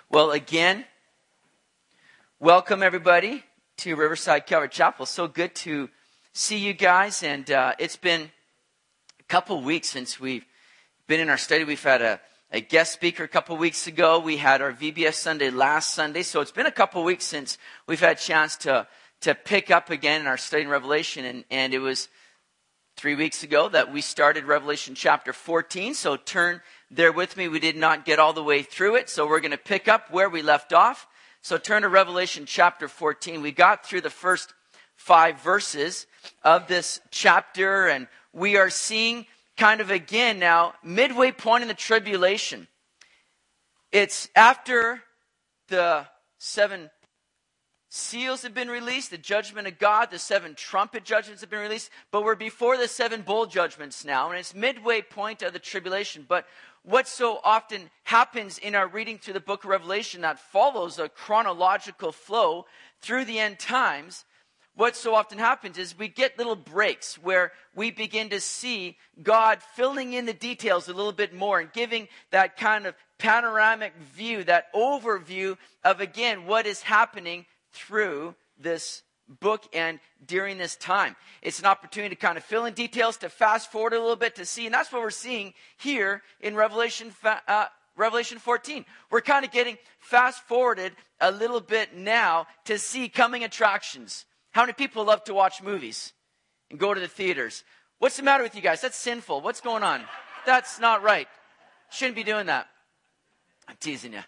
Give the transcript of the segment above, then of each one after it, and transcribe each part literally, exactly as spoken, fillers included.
Well, again, welcome everybody to Riverside Calvary Chapel. So good to see you guys. And uh, it's been a couple weeks since we've been in our study. We've had a, a guest speaker a couple weeks ago. We had our V B S Sunday last Sunday. So it's been a couple weeks since we've had a chance to, to pick up again in our study in Revelation. And, and it was three weeks ago that we started Revelation chapter fourteen. So turn there with me. We did not get all the way through it, so we're going to pick up where we left off. So turn to Revelation chapter fourteen. We got through the first five verses of this chapter, and we are seeing kind of again now, midway point in the tribulation. It's after the seven seals have been released, the judgment of God, the seven trumpet judgments have been released, but we're before the seven bowl judgments now, and it's midway point of the tribulation. But what so often happens in our reading through the book of Revelation that follows a chronological flow through the end times, what so often happens is we get little breaks where we begin to see God filling in the details a little bit more and giving that kind of panoramic view, that overview of, again, what is happening through this book and during this time. It's an opportunity to kind of fill in details, to fast forward a little bit to see, and that's what we're seeing here in Revelation uh, Revelation fourteen. We're kind of getting fast forwarded a little bit now to see coming attractions. How many people love to watch movies and go to the theaters? What's the matter with you guys? That's sinful. What's going on? That's not right. Shouldn't be doing that. I'm teasing you.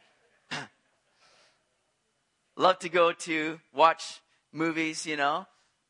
Love to go to watch movies, you know.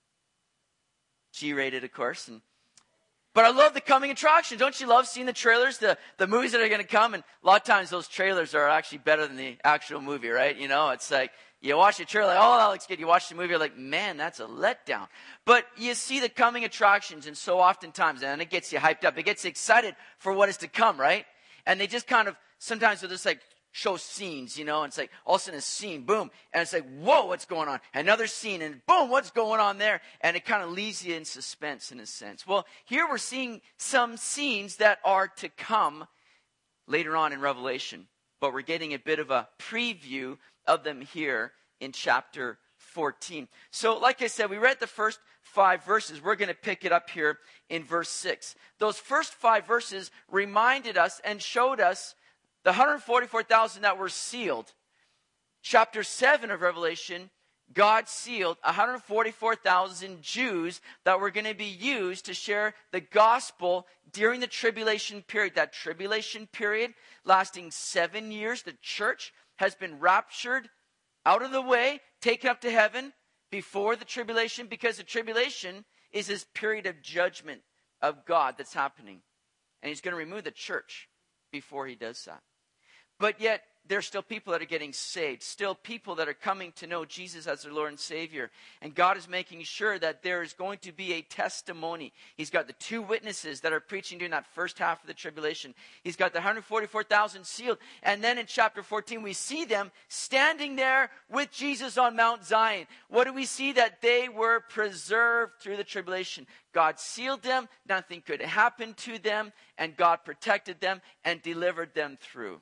G-rated, of course. And, but I love the coming attraction. Don't you love seeing the trailers, the, the movies that are going to come? And a lot of times those trailers are actually better than the actual movie, right? You know, it's like you watch the trailer, like, oh, that looks good. You watch the movie, you're like, man, that's a letdown. But you see the coming attractions, and so oftentimes, and it gets you hyped up. It gets you excited for what is to come, right? And they just kind of, sometimes they'll just like, show scenes, you know, and it's like all of a sudden a scene, boom, and it's like, whoa, what's going on? Another scene, and boom, what's going on there? And it kind of leaves you in suspense in a sense. Well, here we're seeing some scenes that are to come later on in Revelation, but we're getting a bit of a preview of them here in chapter fourteen. So, like I said, we read the first five verses. We're going to pick it up here in verse six. Those first five verses reminded us and showed us the one hundred forty-four thousand that were sealed. Chapter seven of Revelation, God sealed one hundred forty-four thousand Jews that were going to be used to share the gospel during the tribulation period. That tribulation period lasting seven years. The church has been raptured out of the way, taken up to heaven before the tribulation, because the tribulation is this period of judgment of God that's happening. And he's going to remove the church before he does that. But yet, there's still people that are getting saved. Still people that are coming to know Jesus as their Lord and Savior. And God is making sure that there is going to be a testimony. He's got the two witnesses that are preaching during that first half of the tribulation. He's got the one hundred forty-four thousand sealed. And then in chapter fourteen, we see them standing there with Jesus on Mount Zion. What do we see? That they were preserved through the tribulation. God sealed them. Nothing could happen to them. And God protected them and delivered them through.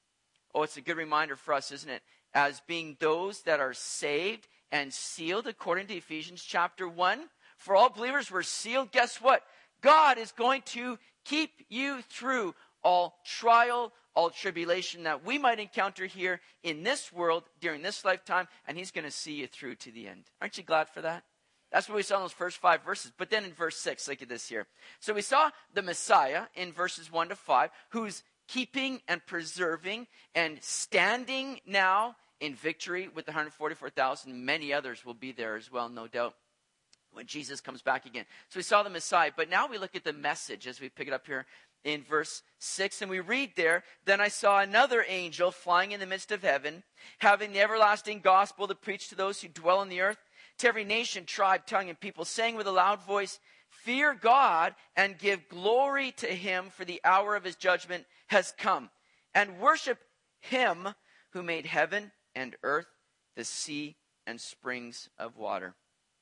Oh, it's a good reminder for us, isn't it? As being those that are saved and sealed, according to Ephesians chapter one. For all believers were sealed. Guess what? God is going to keep you through all trial, all tribulation that we might encounter here in this world during this lifetime. And he's going to see you through to the end. Aren't you glad for that? That's what we saw in those first five verses. But then in verse six, look at this here. So we saw the Messiah in verses one to five, who's keeping and preserving and standing now in victory with the one hundred forty-four thousand. Many others will be there as well, no doubt, when Jesus comes back again. So we saw the Messiah, but now we look at the message as we pick it up here in verse six. And we read there, then I saw another angel flying in the midst of heaven, having the everlasting gospel to preach to those who dwell on the earth, to every nation, tribe, tongue, and people, saying with a loud voice, fear God and give glory to him, for the hour of his judgment has come, and worship him who made heaven and earth, the sea, and springs of water.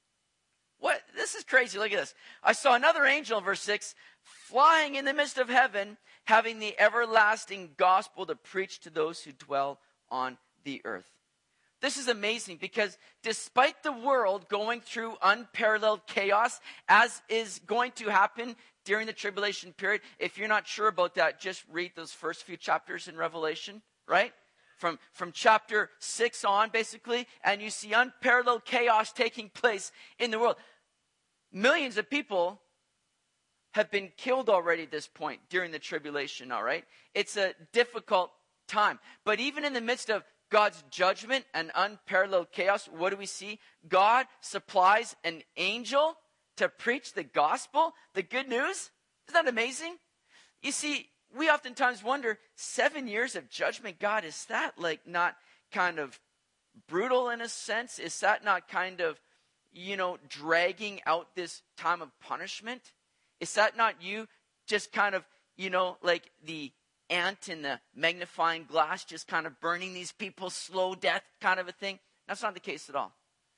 What? This is crazy. Look at this. I saw another angel in verse six flying in the midst of heaven, having the everlasting gospel to preach to those who dwell on the earth. This is amazing because despite the world going through unparalleled chaos, as is going to happen during the tribulation period, if you're not sure about that, just read those first few chapters in Revelation, right? From, from chapter six on, basically, and you see unparalleled chaos taking place in the world. Millions of people have been killed already at this point during the tribulation, all right? It's a difficult time. But even in the midst of God's judgment and unparalleled chaos, what do we see? God supplies an angel to preach the gospel, the good news. Isn't that amazing? You see, we oftentimes wonder, seven years of judgment, God, is that like not kind of brutal in a sense? Is that not kind of, you know, dragging out this time of punishment? Is that not you just kind of, you know, like the ant in the magnifying glass, just kind of burning these people, slow death kind of a thing? That's not the case at all.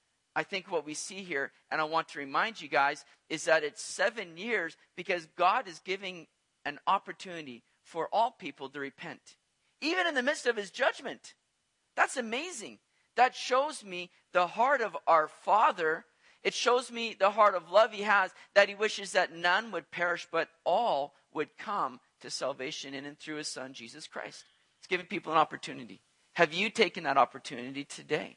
I think what we see here, and I want to remind you guys, is that it's seven years because God is giving an opportunity for all people to repent, even in the midst of his judgment. That's amazing. That shows me the heart of our Father. It shows me the heart of love he has, that he wishes that none would perish, but all would come to salvation in and through his Son, Jesus Christ. He's giving people an opportunity. Have you taken that opportunity today?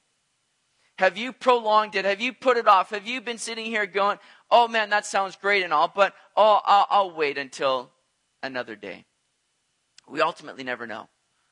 Have you prolonged it? Have you put it off? Have you been sitting here going, oh man, that sounds great and all, but oh, I'll, I'll wait until another day. We ultimately never know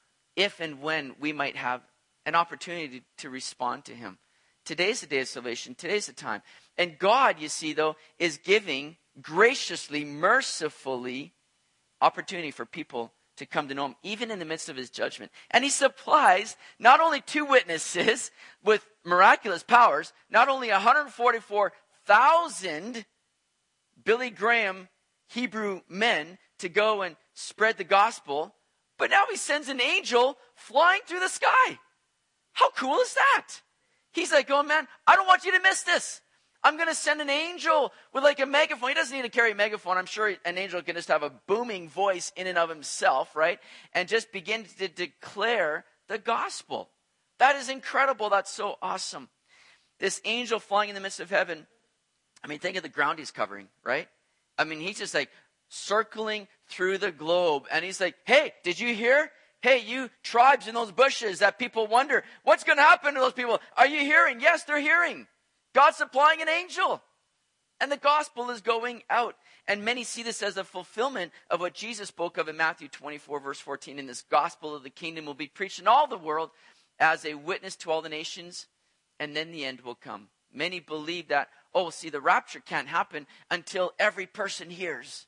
if and when we might have an opportunity to respond to him. Today's the day of salvation. Today's the time. And God, you see, though, is giving graciously, mercifully opportunity for people to come to know him, even in the midst of his judgment. And he supplies not only two witnesses with miraculous powers, not only one hundred forty-four thousand Billy Graham Hebrew men to go and spread the gospel, but now he sends an angel flying through the sky. How cool is that? He's like, oh man, I don't want you to miss this. I'm going to send an angel with like a megaphone. He doesn't need to carry a megaphone. I'm sure an angel can just have a booming voice in and of himself, right? And just begin to declare the gospel. That is incredible. That's so awesome. This angel flying in the midst of heaven. I mean, think of the ground he's covering, right? I mean, he's just like circling through the globe. And he's like, hey, did you hear? Hey, you tribes in those bushes that people wonder, what's going to happen to those people? Are you hearing? Yes, they're hearing. God's supplying an angel. And the gospel is going out. And many see this as a fulfillment of what Jesus spoke of in Matthew twenty-four, verse fourteen. And this gospel of the kingdom will be preached in all the world as a witness to all the nations. And then the end will come. Many believe that, oh, see, the rapture can't happen until every person hears.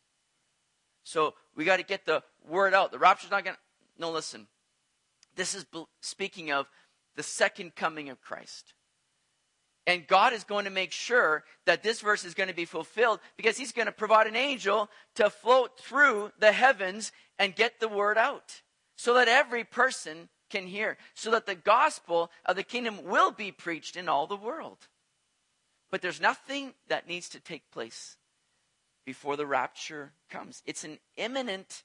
So we got to get the word out. The rapture's not going to... No, listen. This is speaking of the second coming of Christ. And God is going to make sure that this verse is going to be fulfilled because he's going to provide an angel to float through the heavens and get the word out so that every person can hear, so that the gospel of the kingdom will be preached in all the world. But there's nothing that needs to take place before the rapture comes. It's an imminent,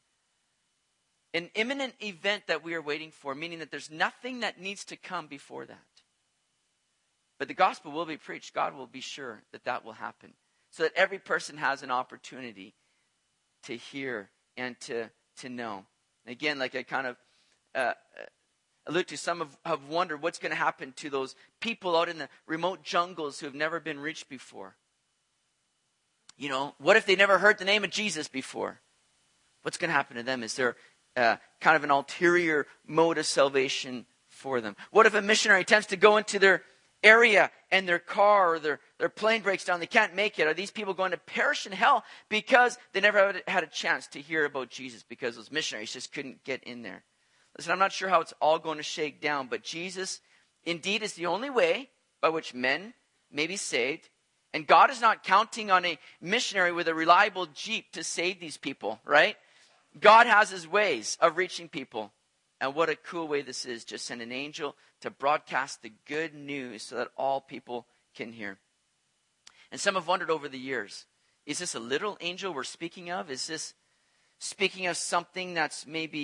an imminent event that we are waiting for, meaning that there's nothing that needs to come before that. But the gospel will be preached. God will be sure that that will happen so that every person has an opportunity to hear and to, to know. And again, like I kind of uh, allude to, some have, have wondered what's going to happen to those people out in the remote jungles who have never been reached before. You know, what if they never heard the name of Jesus before? What's going to happen to them? Is there uh, kind of an ulterior mode of salvation for them? What if a missionary attempts to go into their area and their car or their, their plane breaks down? They can't make it. Are these people going to perish in hell because they never had a chance to hear about Jesus because those missionaries just couldn't get in there? Listen, I'm not sure how it's all going to shake down, but Jesus indeed is the only way by which men may be saved. And God is not counting on a missionary with a reliable Jeep to save these people, right? God has his ways of reaching people. And what a cool way this is. Just send an angel to broadcast the good news so that all people can hear. And some have wondered over the years, is this a literal angel we're speaking of? Is this speaking of something that's maybe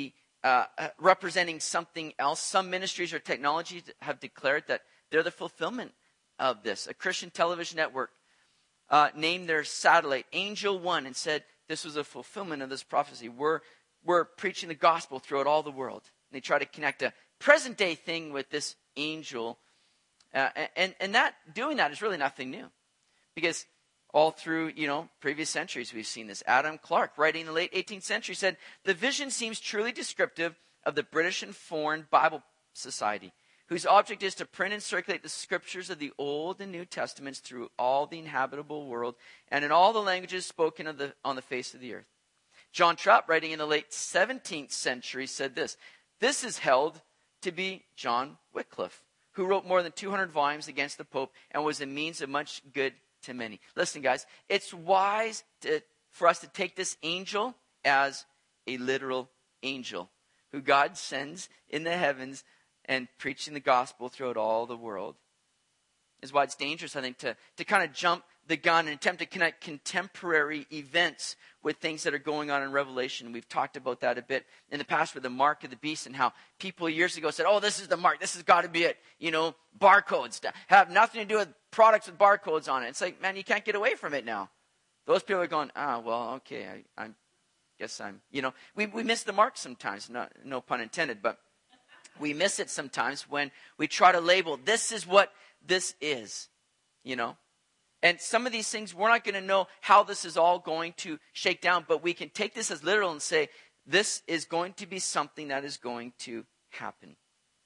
uh, representing something else. Some ministries or technologies have declared that they're the fulfillment of this. A Christian television network uh, named their satellite Angel One and said this was a fulfillment of this prophecy. We're, we're preaching the gospel throughout all the world. And they try to connect a present day thing with this angel. Uh, and, and that doing that is really nothing new. Because all through, you know, previous centuries we've seen this. Adam Clarke, writing in the late eighteenth century, said, the vision seems truly descriptive of the British and Foreign Bible Society, whose object is to print and circulate the scriptures of the Old and New Testaments through all the inhabitable world and in all the languages spoken of the, on the face of the earth. John Trapp, writing in the late seventeenth century, said this, this is held to be John Wycliffe, who wrote more than two hundred volumes against the Pope and was a means of much good to many. Listen, guys, it's wise to, for us to take this angel as a literal angel who God sends in the heavens and preaching the gospel throughout all the world. Is why it's dangerous, I think, to, to kind of jump the gun and attempt to connect contemporary events with things that are going on in Revelation. We've talked about that a bit in the past with the mark of the beast and how people years ago said, oh, this is the mark. This has got to be it. You know, barcodes have nothing to do with products with barcodes on it. It's like, man, you can't get away from it now. Those people are going, ah, well, okay, I, I guess I'm, you know, we, we miss the mark sometimes, not, no pun intended, but we miss it sometimes when we try to label, this is what this is, you know. And some of these things, we're not going to know how this is all going to shake down, but we can take this as literal and say, this is going to be something that is going to happen.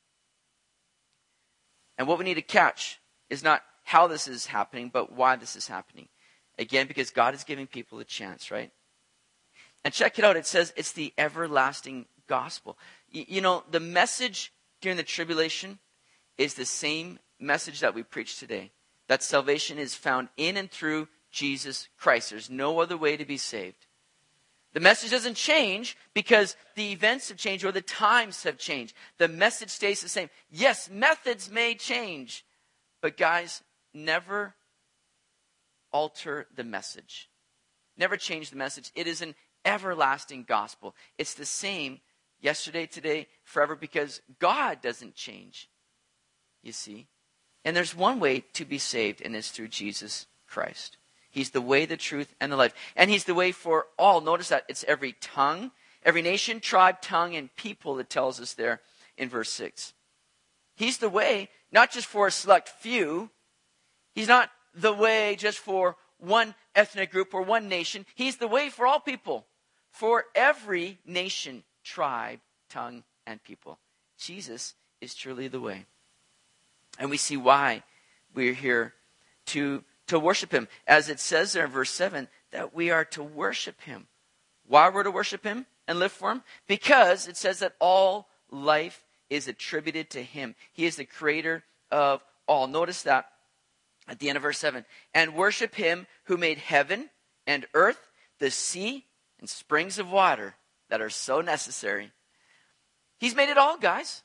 And what we need to catch is not how this is happening, but why this is happening. Again, because God is giving people a chance, right? And check it out. It says it's the everlasting gospel. Y- you know, the message during the tribulation is the same message that we preach today. That salvation is found in and through Jesus Christ. There's no other way to be saved. The message doesn't change because the events have changed or the times have changed. The message stays the same. Yes, methods may change, but guys, never alter the message. Never change the message. It is an everlasting gospel. It's the same yesterday, today, forever, because God doesn't change, you see. And there's one way to be saved, and it's through Jesus Christ. He's the way, the truth, and the life. And he's the way for all. Notice that it's every tongue, every nation, tribe, tongue, and people, it tells us there in verse six. He's the way, not just for a select few. He's not the way just for one ethnic group or one nation. He's the way for all people, for every nation, tribe, tongue, and people. Jesus is truly the way. And we see why we're here to, to worship him. As it says there in verse seven, that we are to worship him. Why we're to worship him and live for him? Because it says that all life is attributed to him. He is the creator of all. Notice that at the end of verse seven. And worship him who made heaven and earth, the sea, and springs of water that are so necessary. He's made it all, guys.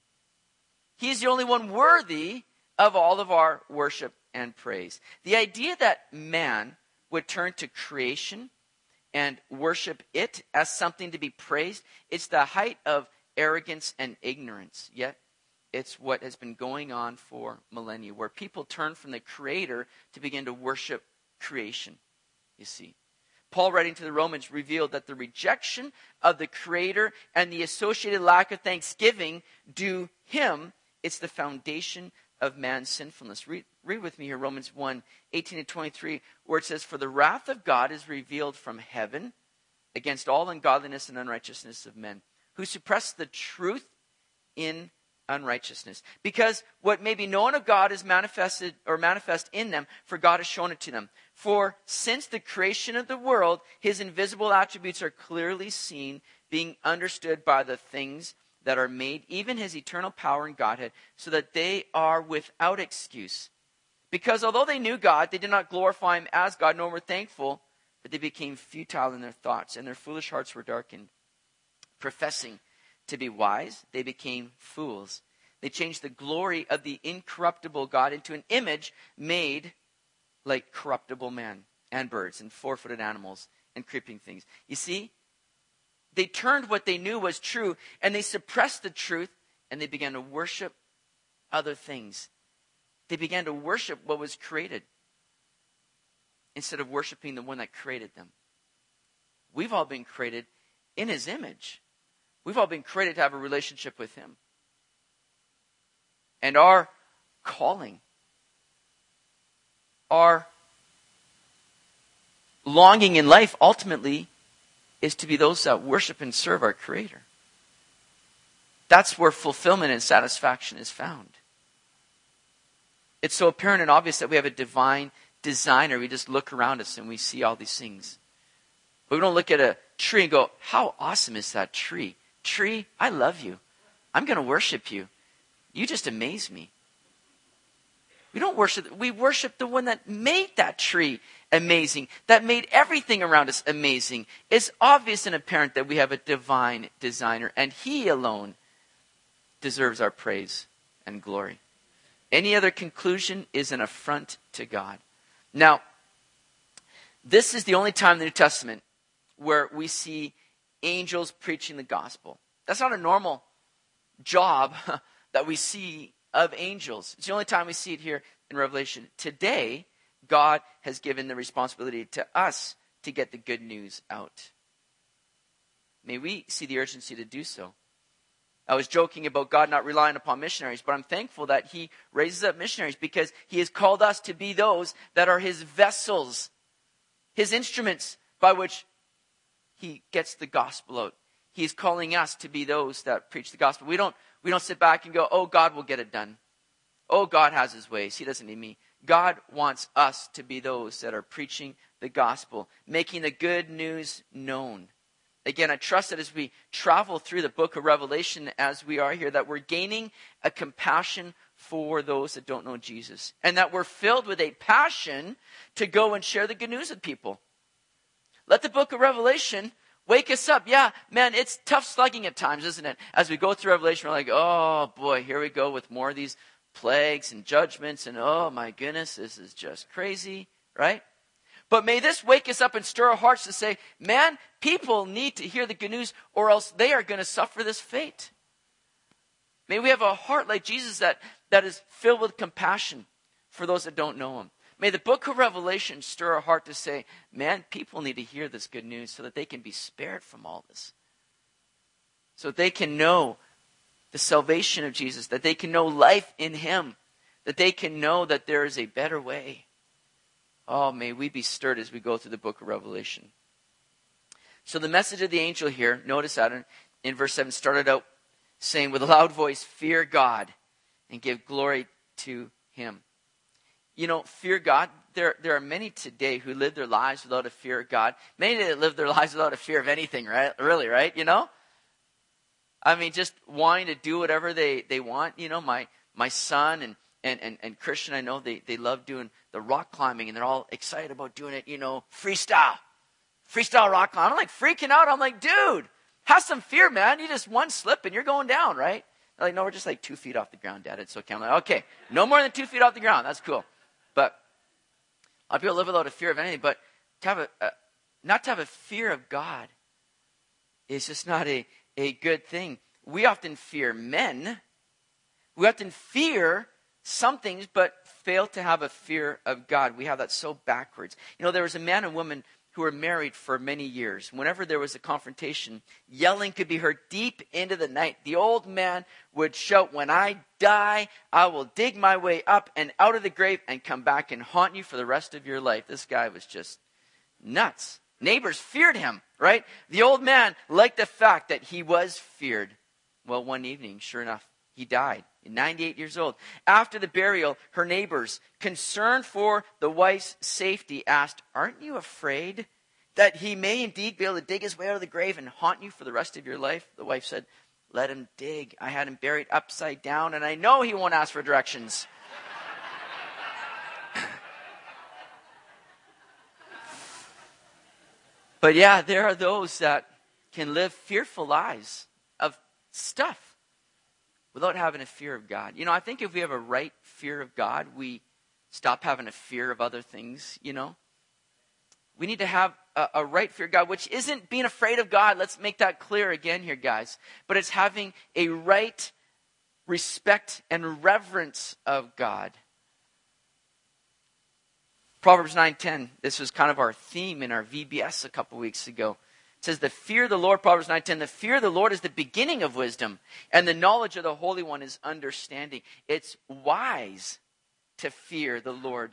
He's the only one worthy of all of our worship and praise. The idea that man would turn to creation and worship it as something to be praised, it's the height of arrogance and ignorance. Yet, it's what has been going on for millennia, where people turn from the Creator to begin to worship creation, you see. Paul, writing to the Romans, revealed that the rejection of the Creator and the associated lack of thanksgiving due him, it's the foundation of man's sinfulness. Read, read with me here, Romans one, eighteen to twenty-three, where it says, for the wrath of God is revealed from heaven against all ungodliness and unrighteousness of men, who suppress the truth in unrighteousness. Because what may be known of God is manifested or manifest in them, for God has shown it to them. For since the creation of the world, his invisible attributes are clearly seen, being understood by the things that are made, even his eternal power and Godhead, so that they are without excuse. Because although they knew God, they did not glorify him as God, nor were thankful, but they became futile in their thoughts, and their foolish hearts were darkened. Professing to be wise, they became fools. They changed the glory of the incorruptible God into an image made like corruptible man and birds and four-footed animals and creeping things. You see, They turned what they knew was true, and they suppressed the truth, and they began to worship other things. They began to worship what was created instead of worshiping the one that created them. We've all been created in his image. We've all been created to have a relationship with him. And our calling, our longing in life ultimately is to be those that worship and serve our Creator. That's where fulfillment and satisfaction is found. It's so apparent and obvious that we have a divine designer. We just look around us and we see all these things. But we don't look at a tree and go, how awesome is that tree? Tree, I love you. I'm going to worship you. You just amaze me. We don't worship, we worship the one that made that tree amazing, that made everything around us amazing. It's obvious and apparent that we have a divine designer, and he alone deserves our praise and glory. Any other conclusion is an affront to God. Now, this is the only time in the New Testament where we see angels preaching the gospel. That's not a normal job that we see of angels. It's the only time we see it here in Revelation. Today, God has given the responsibility to us to get the good news out. May we see the urgency to do so. I was joking about God not relying upon missionaries, but I'm thankful that he raises up missionaries because he has called us to be those that are his vessels, his instruments by which he gets the gospel out. He's calling us to be those that preach the gospel. We don't, we don't sit back and go, oh, God will get it done. Oh, God has his ways. He doesn't need me. God wants us to be those that are preaching the gospel, making the good news known. Again, I trust that as we travel through the book of Revelation as we are here, that we're gaining a compassion for those that don't know Jesus. And that we're filled with a passion to go and share the good news with people. Let the book of Revelation wake us up. Yeah, man, it's tough slugging at times, isn't it? As we go through Revelation, we're like, oh boy, here we go with more of these plagues and judgments. And oh my goodness, this is just crazy, right? But may this wake us up and stir our hearts to say, man, people need to hear the good news or else they are going to suffer this fate. May we have a heart like Jesus that, that is filled with compassion for those that don't know him. May the book of Revelation stir our heart to say, man, people need to hear this good news so that they can be spared from all this. So that they can know the salvation of Jesus, that they can know life in him, that they can know that there is a better way. Oh, may we be stirred as we go through the book of Revelation. So the message of the angel here, notice that in, in verse seven, started out saying, with a loud voice, fear God and give glory to him. You know, fear God. There, there are many today who live their lives without a fear of God. Many that live their lives without a fear of anything, right? Really, right? You know? I mean, just wanting to do whatever they, they want. You know, my, my son and, and, and, and Christian, I know they, they love doing the rock climbing and they're all excited about doing it, you know, freestyle. Freestyle rock climbing. I'm like freaking out. I'm like, dude, have some fear, man. You just one slip and you're going down, right? They're like, no, we're just like two feet off the ground, Dad. It's okay. I'm like, okay, no more than two feet off the ground. That's cool. But a lot of people live without a fear of anything. But to have a, a not to have a fear of God is just not a, a good thing. We often fear men. We often fear some things, but fail to have a fear of God. We have that so backwards. You know, there was a man and woman who were married for many years. Whenever there was a confrontation, yelling could be heard deep into the night. The old man would shout, when I die, I will dig my way up and out of the grave and come back and haunt you for the rest of your life. This guy was just nuts. Neighbors feared him, right? The old man liked the fact that he was feared. Well, one evening, sure enough, he died. ninety-eight years old. After the burial, her neighbors, concerned for the wife's safety, asked, aren't you afraid that he may indeed be able to dig his way out of the grave and haunt you for the rest of your life? The wife said, let him dig. I had him buried upside down, and I know he won't ask for directions. But yeah, there are those that can live fearful lives of stuff without having a fear of God. You know, I think if we have a right fear of God, we stop having a fear of other things, you know. We need to have a, a right fear of God, which isn't being afraid of God. Let's make that clear again here, guys. But it's having a right respect and reverence of God. Proverbs nine ten, this was kind of our theme in our V B S a couple weeks ago. It says, the fear of the Lord, Proverbs nine ten, the fear of the Lord is the beginning of wisdom, and the knowledge of the Holy One is understanding. It's wise to fear the Lord,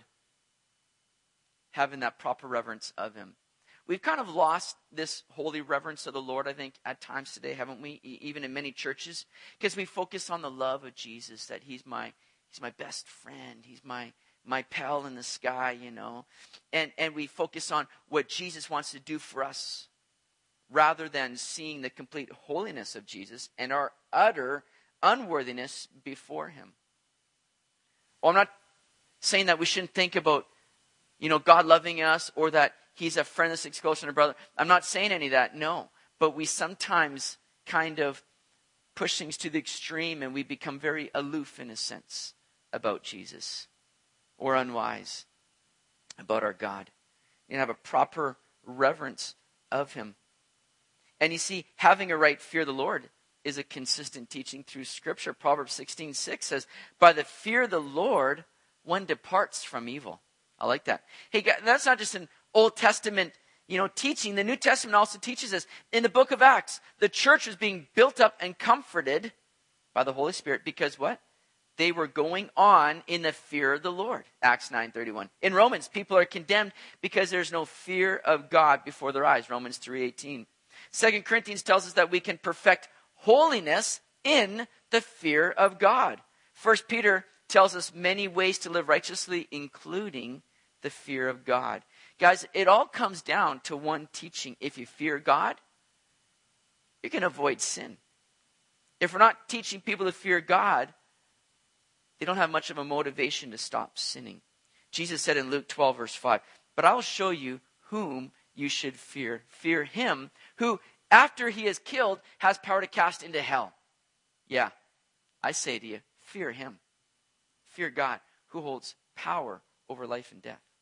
having that proper reverence of him. We've kind of lost this holy reverence of the Lord, I think, at times today, haven't we? E- even in many churches, because we focus on the love of Jesus, that he's my he's my best friend, he's my my pal in the sky, you know. And and we focus on what Jesus wants to do for us, rather than seeing the complete holiness of Jesus and our utter unworthiness before him. Well, I'm not saying that we shouldn't think about, you know, God loving us, or that he's a friend that sticks closer than a brother. I'm not saying any of that, no. But we sometimes kind of push things to the extreme, and we become very aloof in a sense about Jesus, or unwise about our God. You have a proper reverence of him. And you see, having a right fear of the Lord is a consistent teaching through Scripture. Proverbs sixteen six says, by the fear of the Lord, one departs from evil. I like that. Hey, that's not just an Old Testament, you know, teaching. The New Testament also teaches us. In the book of Acts, the church was being built up and comforted by the Holy Spirit because what? They were going on in the fear of the Lord. Acts nine thirty-one. In Romans, people are condemned because there's no fear of God before their eyes. Romans three eighteen. Second Corinthians tells us that we can perfect holiness in the fear of God. First Peter tells us many ways to live righteously, including the fear of God. Guys, it all comes down to one teaching. If you fear God, you can avoid sin. If we're not teaching people to fear God, they don't have much of a motivation to stop sinning. Jesus said in Luke twelve, verse five, but I will show you whom you should fear. Fear him who, after he is killed, has power to cast into hell. Yeah, I say to you, fear him. Fear God, who holds power over life and death.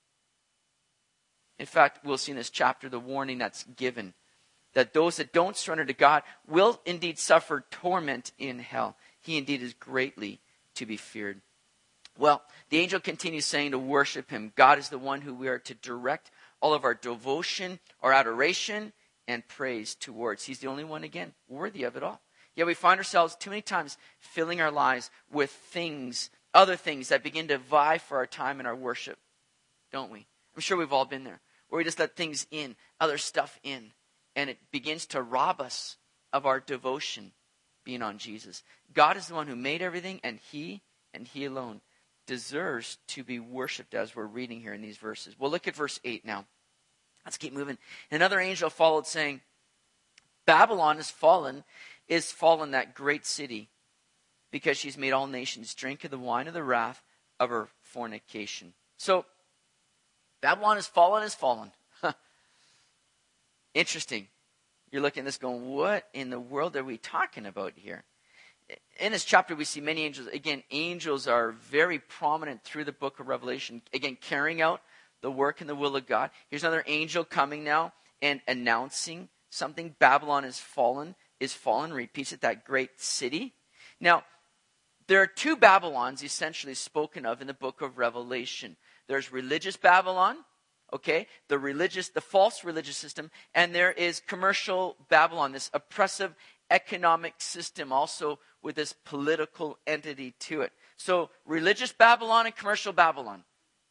In fact, we'll see in this chapter the warning that's given, that those that don't surrender to God will indeed suffer torment in hell. He indeed is greatly to be feared. Well, the angel continues saying to worship him. God is the one who we are to direct all of our devotion, our adoration, and praise towards. He's the only one, again, worthy of it all. Yet we find ourselves too many times filling our lives with things, other things that begin to vie for our time and our worship, don't we? I'm sure we've all been there, where we just let things in, other stuff in, and it begins to rob us of our devotion being on Jesus. God is the one who made everything, and he, and he alone, deserves to be worshipped, as we're reading here in these verses. We'll look at verse eight now. Let's keep moving. Another angel followed, saying, Babylon is fallen, is fallen, that great city, because she's made all nations drink of the wine of the wrath of her fornication. So, Babylon is fallen, is fallen. Interesting. You're looking at this going, what in the world are we talking about here? In this chapter, we see many angels. Again, angels are very prominent through the book of Revelation. Again, carrying out the work and the will of God. Here's another angel coming now and announcing something. Babylon is fallen, is fallen, repeats it, that great city. Now, there are two Babylons essentially spoken of in the book of Revelation. There's religious Babylon, okay, the religious, the false religious system, and there is commercial Babylon, this oppressive economic system, also with this political entity to it. So, religious Babylon and commercial Babylon,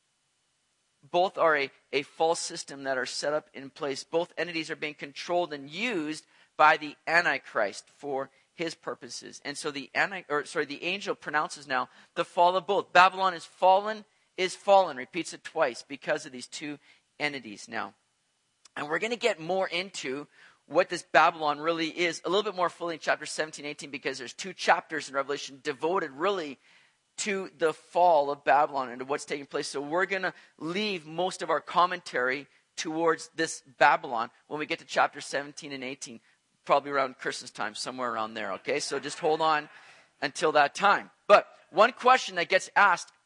both are a, a false system that are set up in place. Both entities are being controlled and used by the Antichrist for his purposes. And so the anti, or sorry, the angel pronounces now the fall of both. Babylon is fallen, is fallen, repeats it twice because of these two entities now. And we're going to get more into what this Babylon really is a little bit more fully in chapter seventeen, eighteen, because there's two chapters in Revelation devoted really to the fall of Babylon and to what's taking place. So we're going to leave most of our commentary towards this Babylon when we get to chapter seventeen and eighteen, probably around Christmas time, somewhere around there, okay? So just hold on until that time. But one question that gets asked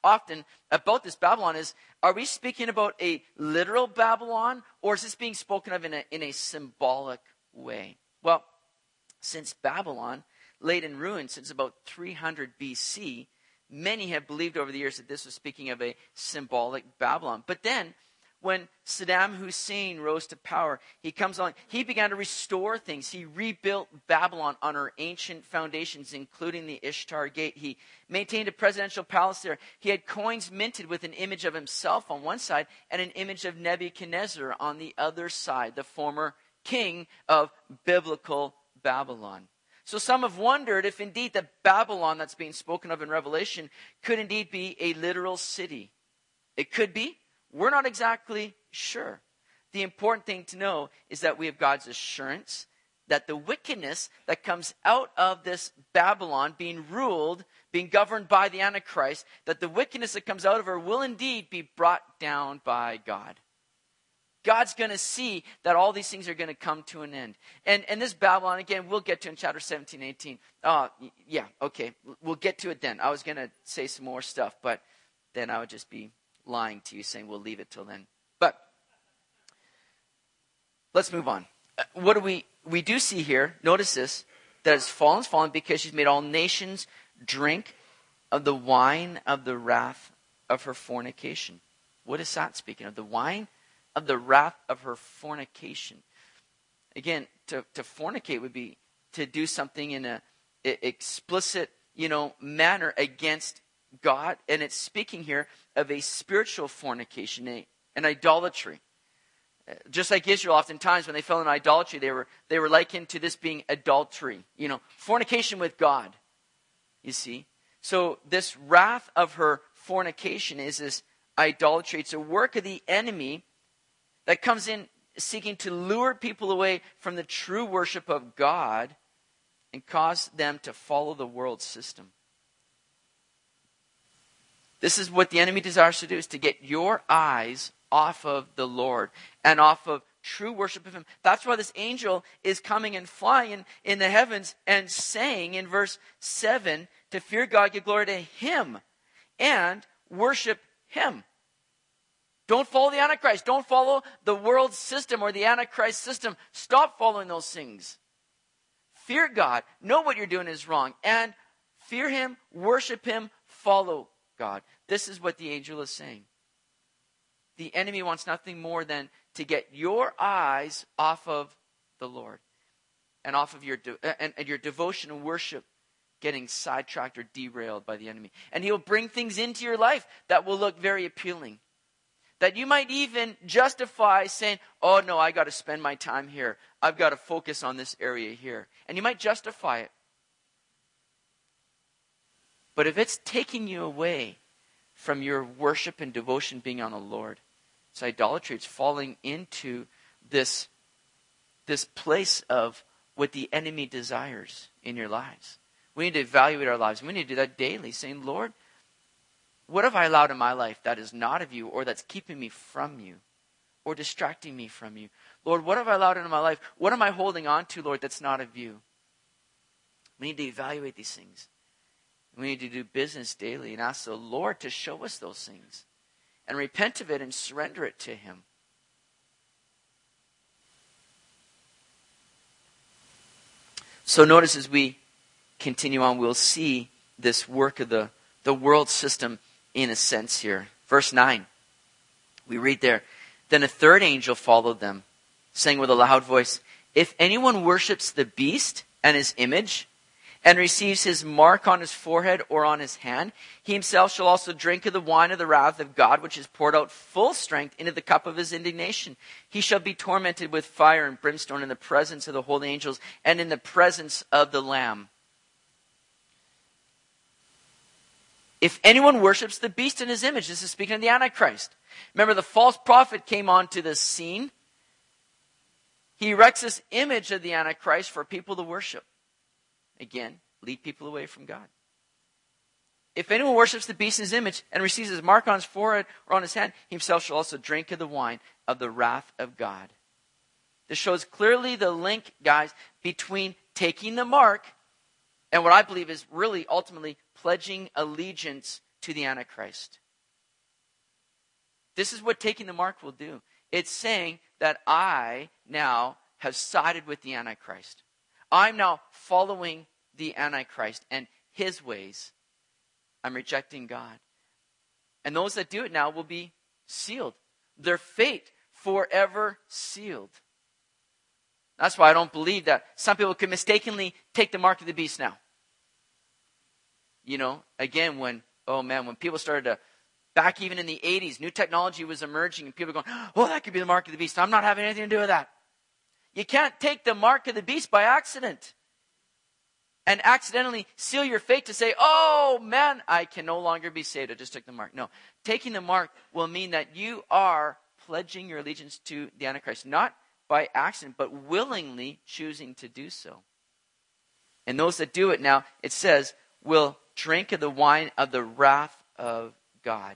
often about this Babylon is, are we speaking about a literal Babylon, or is this being spoken of in a, in a symbolic way? Well, since Babylon laid in ruins since about three hundred B C, many have believed over the years that this was speaking of a symbolic Babylon. But then, when Saddam Hussein rose to power, he comes on, he began to restore things. He rebuilt Babylon on her ancient foundations, including the Ishtar Gate. He maintained a presidential palace there. He had coins minted with an image of himself on one side and an image of Nebuchadnezzar on the other side, the former king of biblical Babylon. So some have wondered if indeed the Babylon that's being spoken of in Revelation could indeed be a literal city. It could be. We're not exactly sure. The important thing to know is that we have God's assurance that the wickedness that comes out of this Babylon being ruled, being governed by the Antichrist, that the wickedness that comes out of her will indeed be brought down by God. God's going to see that all these things are going to come to an end. And and this Babylon, again, we'll get to in chapter seventeen, eighteen. Uh, yeah, okay, we'll get to it then. I was going to say some more stuff, but then I would just be lying to you saying we'll leave it till then. But let's move on. Uh, what do we, we do see here, notice this, that it's fallen, it's fallen because she's made all nations drink of the wine of the wrath of her fornication. What is that speaking of? The wine of the wrath of her fornication. Again, to, to fornicate would be to do something in a, a explicit, you know, manner against God. And it's speaking here of a spiritual fornication, a, an idolatry. Just like Israel, oftentimes when they fell in idolatry, they were they were likened to this being adultery. You know, fornication with God. You see? So this wrath of her fornication is this idolatry. It's a work of the enemy that comes in seeking to lure people away from the true worship of God and cause them to follow the world system. This is what the enemy desires to do, is to get your eyes off of the Lord and off of true worship of Him. That's why this angel is coming and flying in the heavens and saying in verse seven, to fear God, give glory to Him and worship Him. Don't follow the Antichrist. Don't follow the world system or the Antichrist system. Stop following those things. Fear God. Know what you're doing is wrong. And fear Him, worship Him, follow God. This is what the angel is saying. The enemy wants nothing more than to get your eyes off of the Lord and off of your de- and, and your devotion and worship getting sidetracked or derailed by the enemy. And he'll bring things into your life that will look very appealing. That you might even justify saying, oh no, I got to spend my time here. I've got to focus on this area here. And you might justify it. But if it's taking you away from your worship and devotion being on the Lord, it's idolatry. It's falling into this, this place of what the enemy desires in your lives. We need to evaluate our lives. We need to do that daily, saying, Lord, what have I allowed in my life that is not of you, or that's keeping me from you, or distracting me from you? Lord, what have I allowed into my life? What am I holding on to, Lord, that's not of you? We need to evaluate these things. We need to do business daily and ask the Lord to show us those things and repent of it and surrender it to Him. So notice as we continue on, we'll see this work of the, the world system in a sense here. Verse nine, we read there, then a third angel followed them, saying with a loud voice, if anyone worships the beast and his image, and receives his mark on his forehead or on his hand, he himself shall also drink of the wine of the wrath of God, which is poured out full strength into the cup of his indignation. He shall be tormented with fire and brimstone in the presence of the holy angels and in the presence of the Lamb. If anyone worships the beast in his image, this is speaking of the Antichrist. Remember, the false prophet came onto the scene. He erects this image of the Antichrist for people to worship. Again, lead people away from God. If anyone worships the beast in his image and receives his mark on his forehead or on his hand, he himself shall also drink of the wine of the wrath of God. This shows clearly the link, guys, between taking the mark and what I believe is really ultimately pledging allegiance to the Antichrist. This is what taking the mark will do. It's saying that I now have sided with the Antichrist. I'm now following the Antichrist and his ways. I'm rejecting God. And those that do it now will be sealed. Their fate forever sealed. That's why I don't believe that some people could mistakenly take the mark of the beast now. You know, again, when, oh man, when people started to, back even in the eighties, new technology was emerging and people were going, oh, that could be the mark of the beast. I'm not having anything to do with that. You can't take the mark of the beast by accident and accidentally seal your fate to say, oh man, I can no longer be saved. I just took the mark. No, taking the mark will mean that you are pledging your allegiance to the Antichrist, not by accident, but willingly choosing to do so. And those that do it now, it says, will drink of the wine of the wrath of God.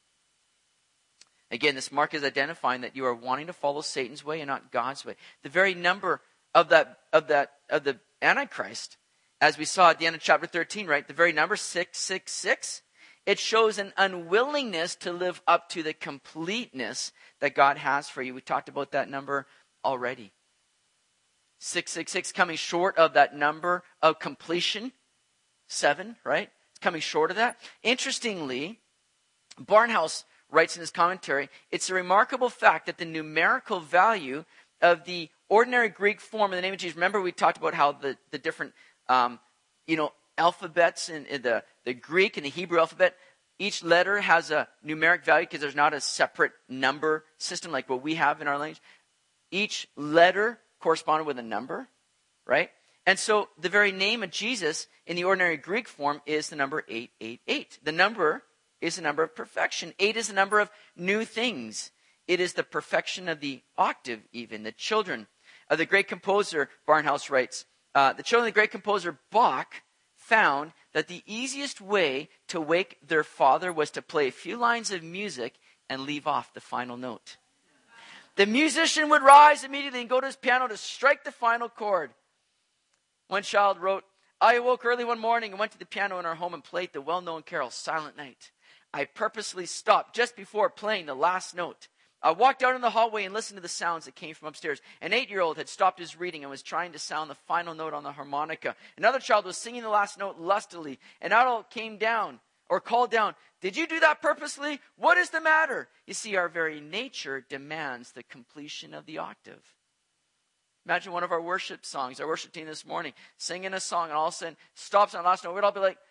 Again, this mark is identifying that you are wanting to follow Satan's way and not God's way. The very number of that of that of the Antichrist, as we saw at the end of chapter thirteen, right? The very number six six six, it shows an unwillingness to live up to the completeness that God has for you. We talked about that number already. six six six coming short of that number of completion. Seven, right? It's coming short of that. Interestingly, Barnhouse writes in his commentary, it's a remarkable fact that the numerical value of the ordinary Greek form in the name of Jesus. Remember we talked about how the, the different, um, you know, alphabets in, in the, the Greek and the Hebrew alphabet, each letter has a numeric value because there's not a separate number system like what we have in our language. Each letter corresponded with a number, right? And so the very name of Jesus in the ordinary Greek form is the number eight eight eight. The number is the number of perfection. Eight is the number of new things. It is the perfection of the octave even. The children of the great composer, Barnhouse writes, uh, the children of the great composer Bach found that the easiest way to wake their father was to play a few lines of music and leave off the final note. The musician would rise immediately and go to his piano to strike the final chord. One child wrote, I awoke early one morning and went to the piano in our home and played the well-known carol, Silent Night. I purposely stopped just before playing the last note. I walked out in the hallway and listened to the sounds that came from upstairs. An eight-year-old had stopped his reading and was trying to sound the final note on the harmonica. Another child was singing the last note lustily. An adult came down or called down, did you do that purposely? What is the matter? You see, our very nature demands the completion of the octave. Imagine one of our worship songs, our worship team this morning, singing a song and all of a sudden stops on the last note. We'd all be like,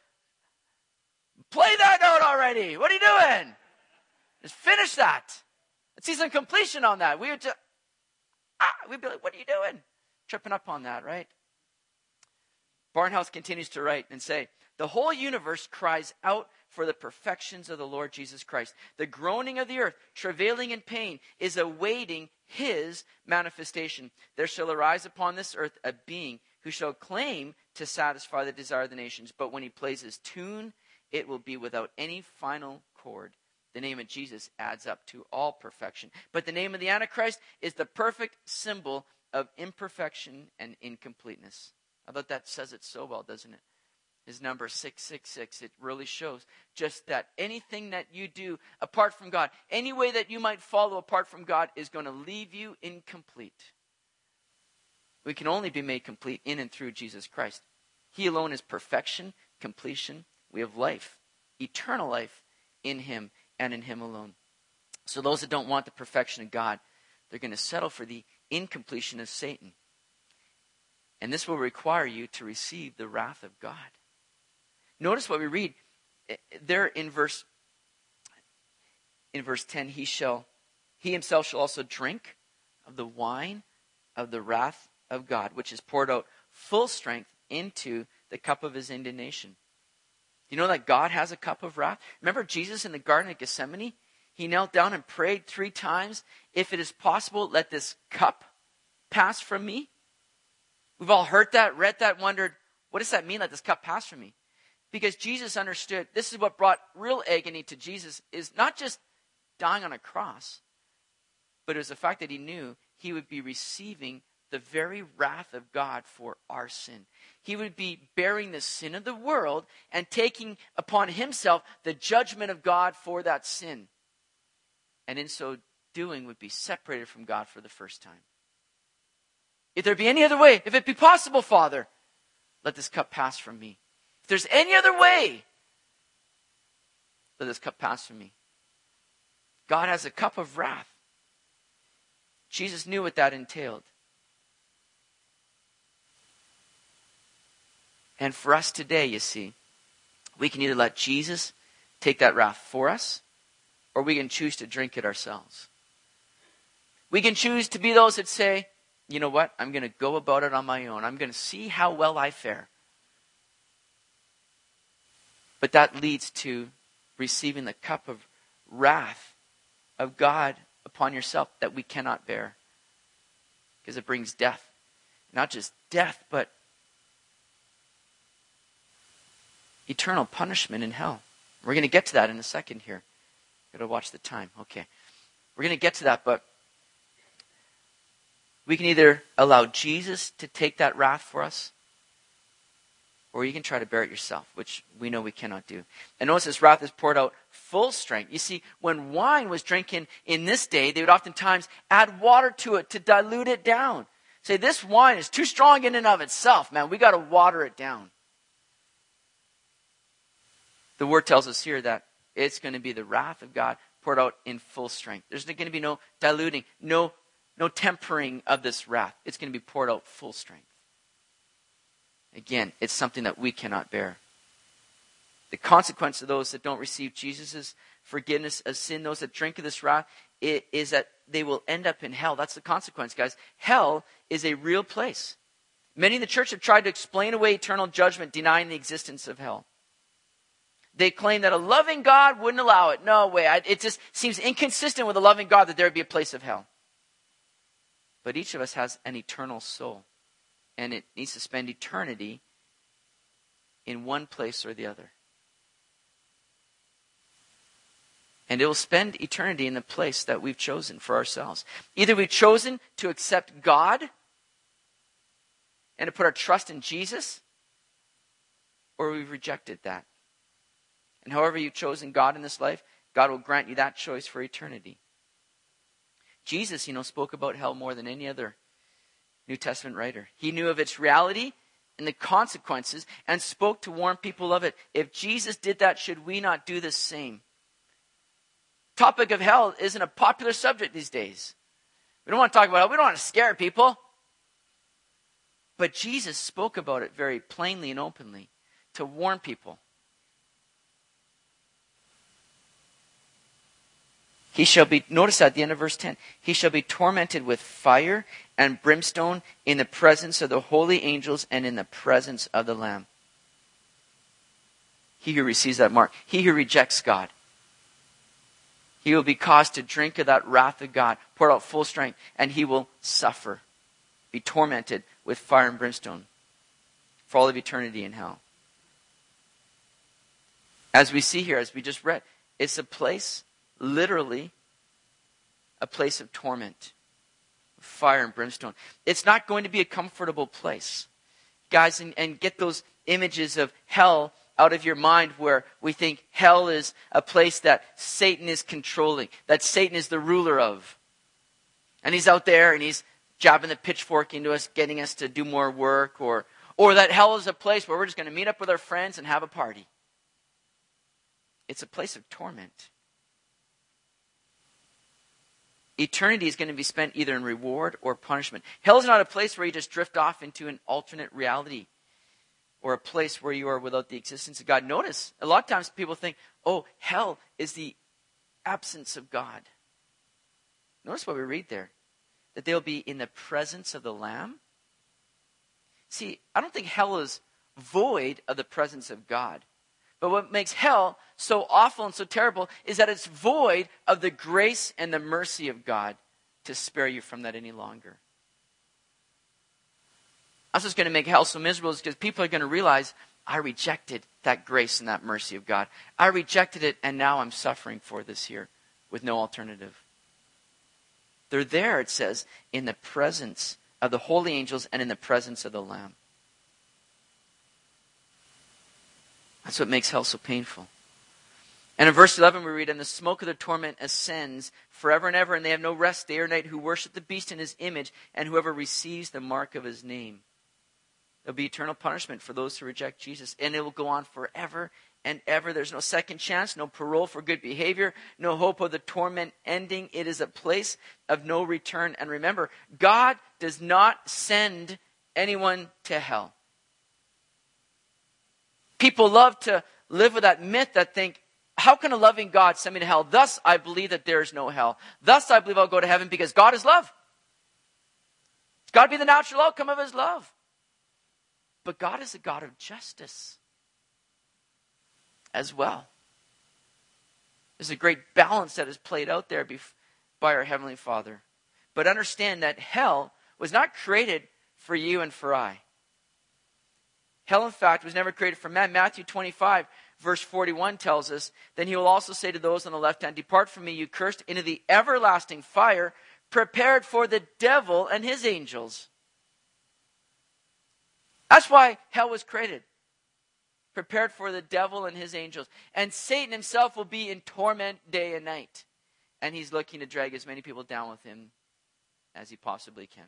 play that note already. What are you doing? Just finish that. Let's see some completion on that. We would just, ah, we'd be like, what are you doing? Tripping up on that, right? Barnhouse continues to write and say, the whole universe cries out for the perfections of the Lord Jesus Christ. The groaning of the earth, travailing in pain, is awaiting his manifestation. There shall arise upon this earth a being who shall claim to satisfy the desire of the nations. But when he plays his tune, it will be without any final chord. The name of Jesus adds up to all perfection. But the name of the Antichrist is the perfect symbol of imperfection and incompleteness. I thought that says it so well, doesn't it? His number six six six, it really shows just that anything that you do apart from God, any way that you might follow apart from God is going to leave you incomplete. We can only be made complete in and through Jesus Christ. He alone is perfection, completion. We have life, eternal life in him and in him alone. So those that don't want the perfection of God, they're going to settle for the incompletion of Satan. And this will require you to receive the wrath of God. Notice what we read there in verse in verse ten. He shall, he himself shall also drink of the wine of the wrath of God, which is poured out full strength into the cup of his indignation. You know that God has a cup of wrath? Remember Jesus in the Garden of Gethsemane? He knelt down and prayed three times, if it is possible, let this cup pass from me. We've all heard that, read that, wondered, what does that mean, let this cup pass from me? Because Jesus understood, this is what brought real agony to Jesus, is not just dying on a cross, but it was the fact that he knew he would be receiving the very wrath of God for our sin. He would be bearing the sin of the world and taking upon himself the judgment of God for that sin. And in so doing would be separated from God for the first time. If there be any other way, if it be possible, Father, let this cup pass from me. If there's any other way, let this cup pass from me. God has a cup of wrath. Jesus knew what that entailed. And for us today, you see, we can either let Jesus take that wrath for us, or we can choose to drink it ourselves. We can choose to be those that say, you know what, I'm going to go about it on my own. I'm going to see how well I fare. But that leads to receiving the cup of wrath of God upon yourself that we cannot bear. Because it brings death. Not just death, but eternal punishment in hell. We're going to get to that in a second here. Got to watch the time. Okay. We're going to get to that, but we can either allow Jesus to take that wrath for us, or you can try to bear it yourself, which we know we cannot do. And notice this wrath is poured out full strength. You see, when wine was drinking in this day, they would oftentimes add water to it to dilute it down. Say, this wine is too strong in and of itself, man. We got to water it down. The word tells us here that it's going to be the wrath of God poured out in full strength. There's going to be no diluting, no, no tempering of this wrath. It's going to be poured out full strength. Again, it's something that we cannot bear. The consequence of those that don't receive Jesus' forgiveness of sin, those that drink of this wrath, it is that they will end up in hell. That's the consequence, guys. Hell is a real place. Many in the church have tried to explain away eternal judgment, denying the existence of hell. They claim that a loving God wouldn't allow it. No way. It just seems inconsistent with a loving God that there would be a place of hell. But each of us has an eternal soul. And it needs to spend eternity in one place or the other. And it will spend eternity in the place that we've chosen for ourselves. Either we've chosen to accept God and to put our trust in Jesus, or we've rejected that. And however you've chosen God in this life, God will grant you that choice for eternity. Jesus, you know, spoke about hell more than any other New Testament writer. He knew of its reality and the consequences and spoke to warn people of it. If Jesus did that, should we not do the same? Topic of hell isn't a popular subject these days. We don't want to talk about it. We don't want to scare people. But Jesus spoke about it very plainly and openly to warn people. He shall be, notice at the end of verse ten, he shall be tormented with fire and brimstone in the presence of the holy angels and in the presence of the Lamb. He who receives that mark, he who rejects God, he will be caused to drink of that wrath of God, poured out full strength, and he will suffer, be tormented with fire and brimstone for all of eternity in hell. As we see here, as we just read, it's a place, literally, a place of torment, fire and brimstone. It's not going to be a comfortable place. Guys, and, and get those images of hell out of your mind where we think hell is a place that Satan is controlling, that Satan is the ruler of. And he's out there and he's jabbing the pitchfork into us, getting us to do more work, or, or that hell is a place where we're just going to meet up with our friends and have a party. It's a place of torment. Eternity is going to be spent either in reward or punishment. Hell is not a place where you just drift off into an alternate reality or a place where you are without the existence of God. Notice, a lot of times people think, oh, hell is the absence of God. Notice what we read there, that they'll be in the presence of the Lamb. See, I don't think hell is void of the presence of God. But what makes hell so awful and so terrible is that it's void of the grace and the mercy of God to spare you from that any longer. That's what's going to make hell so miserable, is because people are going to realize, I rejected that grace and that mercy of God. I rejected it, and now I'm suffering for this here with no alternative. They're there, it says, in the presence of the holy angels and in the presence of the Lamb. That's what makes hell so painful. And in verse eleven we read, and the smoke of their torment ascends forever and ever, and they have no rest day or night who worship the beast in his image, and whoever receives the mark of his name. There'll be eternal punishment for those who reject Jesus, and it will go on forever and ever. There's no second chance, no parole for good behavior, no hope of the torment ending. It is a place of no return. And remember, God does not send anyone to hell. People love to live with that myth that think, how can a loving God send me to hell? Thus, I believe that there is no hell. Thus, I believe I'll go to heaven because God is love. It's got to be the natural outcome of his love. But God is a God of justice as well. There's a great balance that is played out there by our Heavenly Father. But understand that hell was not created for you and for I. Hell, in fact, was never created for man. Matthew twenty-five, verse forty-one tells us, then he will also say to those on the left hand, depart from me, you cursed, into the everlasting fire, prepared for the devil and his angels. That's why hell was created. Prepared for the devil and his angels. And Satan himself will be in torment day and night. And he's looking to drag as many people down with him as he possibly can.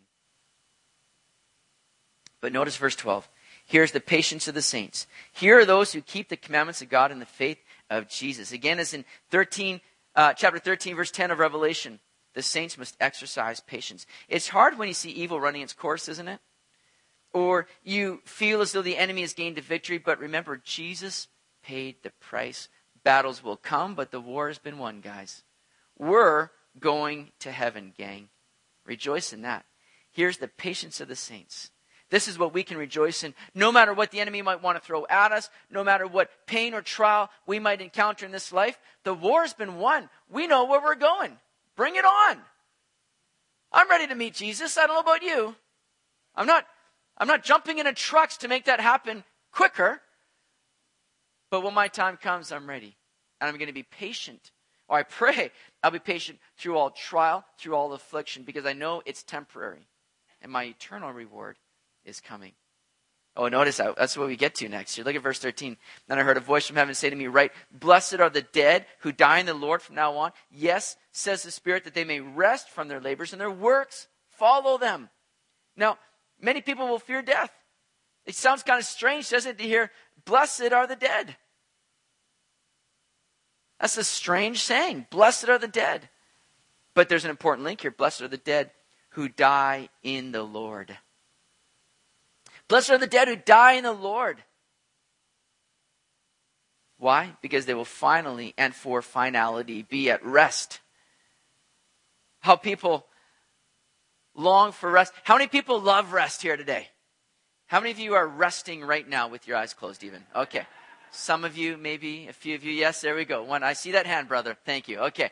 But notice verse twelve. Here's the patience of the saints. Here are those who keep the commandments of God in the faith of Jesus. Again, as in thirteen, uh, chapter thirteen, verse ten of Revelation, the saints must exercise patience. It's hard when you see evil running its course, isn't it? Or you feel as though the enemy has gained a victory, but remember, Jesus paid the price. Battles will come, but the war has been won, guys. We're going to heaven, gang. Rejoice in that. Here's the patience of the saints. This is what we can rejoice in. No matter what the enemy might want to throw at us, no matter what pain or trial we might encounter in this life, the war has been won. We know where we're going. Bring it on. I'm ready to meet Jesus. I don't know about you. I'm not, I'm not jumping into trucks to make that happen quicker. But when my time comes, I'm ready. And I'm going to be patient. Or I pray I'll be patient through all trial, through all affliction, because I know it's temporary. And my eternal reward is coming. Oh, notice that. That's what we get to next. Here, look at verse thirteen. Then I heard a voice from heaven say to me, write, blessed are the dead who die in the Lord from now on. Yes, says the Spirit, that they may rest from their labors and their works follow them. Now, many people will fear death. It sounds kind of strange, doesn't it, to hear, blessed are the dead. That's a strange saying. Blessed are the dead. But there's an important link here. Blessed are the dead who die in the Lord. Blessed are the dead who die in the Lord. Why? Because they will finally and for finality be at rest. How people long for rest. How many people love rest here today? How many of you are resting right now with your eyes closed even? Okay. Some of you, maybe a few of you. Yes, there we go. One, I see that hand, brother. Thank you. Okay.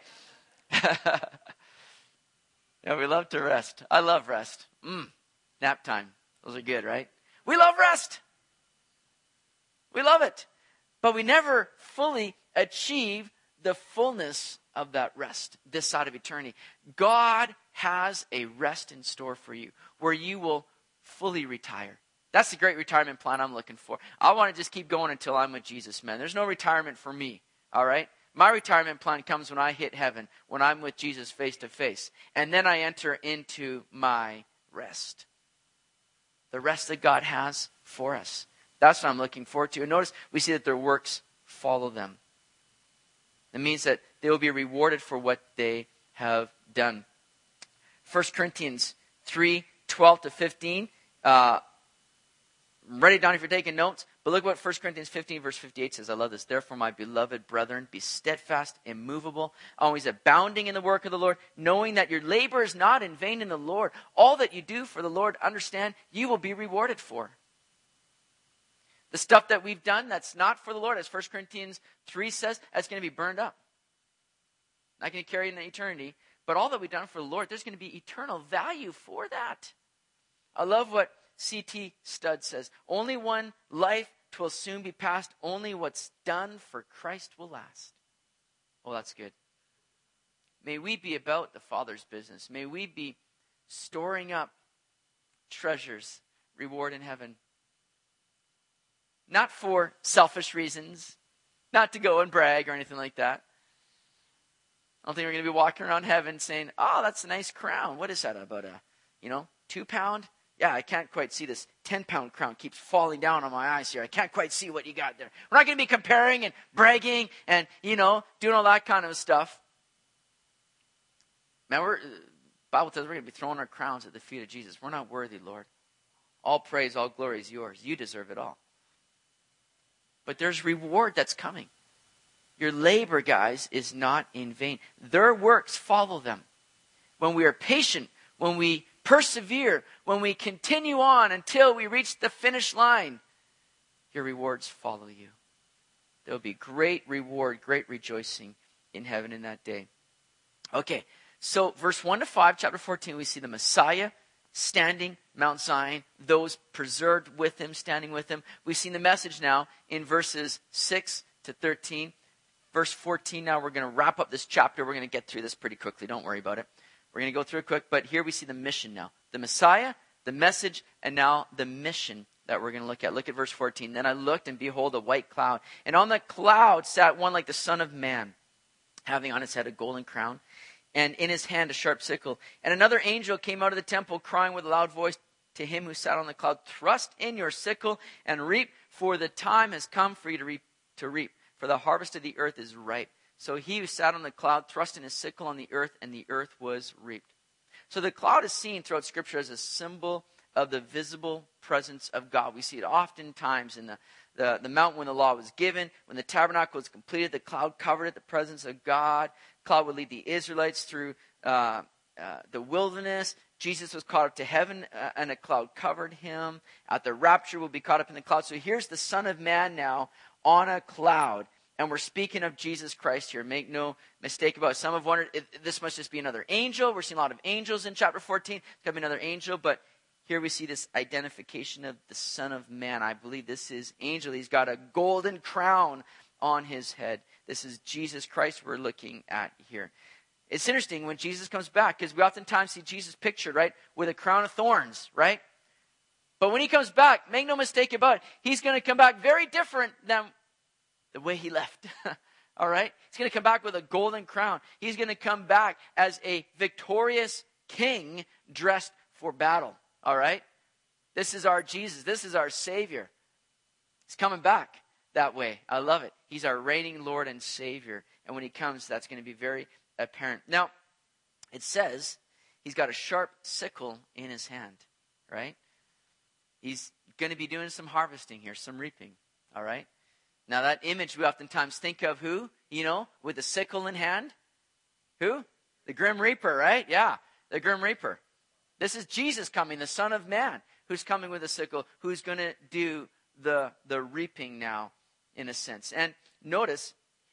Yeah, we love to rest. I love rest. Mm, nap time. Those are good, right? We love rest. We love it. But we never fully achieve the fullness of that rest this side of eternity. God has a rest in store for you where you will fully retire. That's the great retirement plan I'm looking for. I want to just keep going until I'm with Jesus, man. There's no retirement for me, all right? My retirement plan comes when I hit heaven, when I'm with Jesus face to face. And then I enter into my rest. The rest that God has for us. That's what I'm looking forward to. And notice we see that their works follow them. It means that they will be rewarded for what they have done. First Corinthians three, twelve to fifteen. Uh, write it down if you're taking notes. But look what First Corinthians fifteen, verse fifty-eight says. I love this. Therefore, my beloved brethren, be steadfast, immovable, always abounding in the work of the Lord, knowing that your labor is not in vain in the Lord. All that you do for the Lord, understand, you will be rewarded for. The stuff that we've done that's not for the Lord, as First Corinthians three says, that's going to be burned up. Not going to carry in the eternity. But all that we've done for the Lord, there's going to be eternal value for that. I love what C T Studd says. Only one life, 'twill soon be past. Only what's done for Christ will last. Oh, that's good. May we be about the Father's business. May we be storing up treasures, reward in heaven. Not for selfish reasons, not to go and brag or anything like that. I don't think we're going to be walking around heaven saying, oh, that's a nice crown. What is that, about a, you know, two pound? Yeah, I can't quite see this ten pound crown keeps falling down on my eyes here. I can't quite see what you got there. We're not going to be comparing and bragging and, you know, doing all that kind of stuff. Man, we're, the Bible tells us we're going to be throwing our crowns at the feet of Jesus. We're not worthy, Lord. All praise, all glory is yours. You deserve it all. But there's reward that's coming. Your labor, guys, is not in vain. Their works follow them. When we are patient, when we persevere, when we continue on until we reach the finish line, your rewards follow you. There will be great reward, great rejoicing in heaven in that day. Okay, so verse one to five, chapter fourteen, we see the Messiah standing Mount Zion, those preserved with him, standing with him. We've seen the message now in verses six to thirteen. Verse fourteen, now we're going to wrap up this chapter. We're going to get through this pretty quickly. Don't worry about it. We're going to go through it quick, but here we see the mission now. The Messiah, the message, and now the mission that we're going to look at. Look at verse fourteen. Then I looked, and behold, a white cloud. And on the cloud sat one like the Son of Man, having on his head a golden crown, and in his hand a sharp sickle. And another angel came out of the temple, crying with a loud voice to him who sat on the cloud, thrust in your sickle and reap, for the time has come for you to reap, to reap. For the harvest of the earth is ripe. So he who sat on the cloud thrust in his sickle on the earth, and the earth was reaped. So the cloud is seen throughout Scripture as a symbol of the visible presence of God. We see it oftentimes in the, the, the mountain when the law was given. When the tabernacle was completed, the cloud covered it, the presence of God. The cloud would lead the Israelites through uh, uh, the wilderness. Jesus was caught up to heaven, uh, and a cloud covered him. At the rapture, we'll be caught up in the cloud. So here's the Son of Man now on a cloud. And we're speaking of Jesus Christ here. Make no mistake about it. Some have wondered, if this must just be another angel. We're seeing a lot of angels in chapter fourteen. It's going to be another angel. But here we see this identification of the Son of Man. I believe this is angel. He's got a golden crown on his head. This is Jesus Christ we're looking at here. It's interesting when Jesus comes back, because we oftentimes see Jesus pictured, right, with a crown of thorns, right? But when he comes back, make no mistake about it, he's going to come back very different than the way he left. All right? He's going to come back with a golden crown. He's going to come back as a victorious king dressed for battle. All right? This is our Jesus. This is our Savior. He's coming back that way. I love it. He's our reigning Lord and Savior. And when he comes, that's going to be very apparent. Now, it says he's got a sharp sickle in his hand. Right? He's going to be doing some harvesting here, some reaping. All right? Now that image we oftentimes think of who? You know, with the sickle in hand? Who? The Grim Reaper, right? Yeah, the Grim Reaper. This is Jesus coming, the Son of Man, who's coming with a sickle, who's going to do the, the reaping now, in a sense. And notice,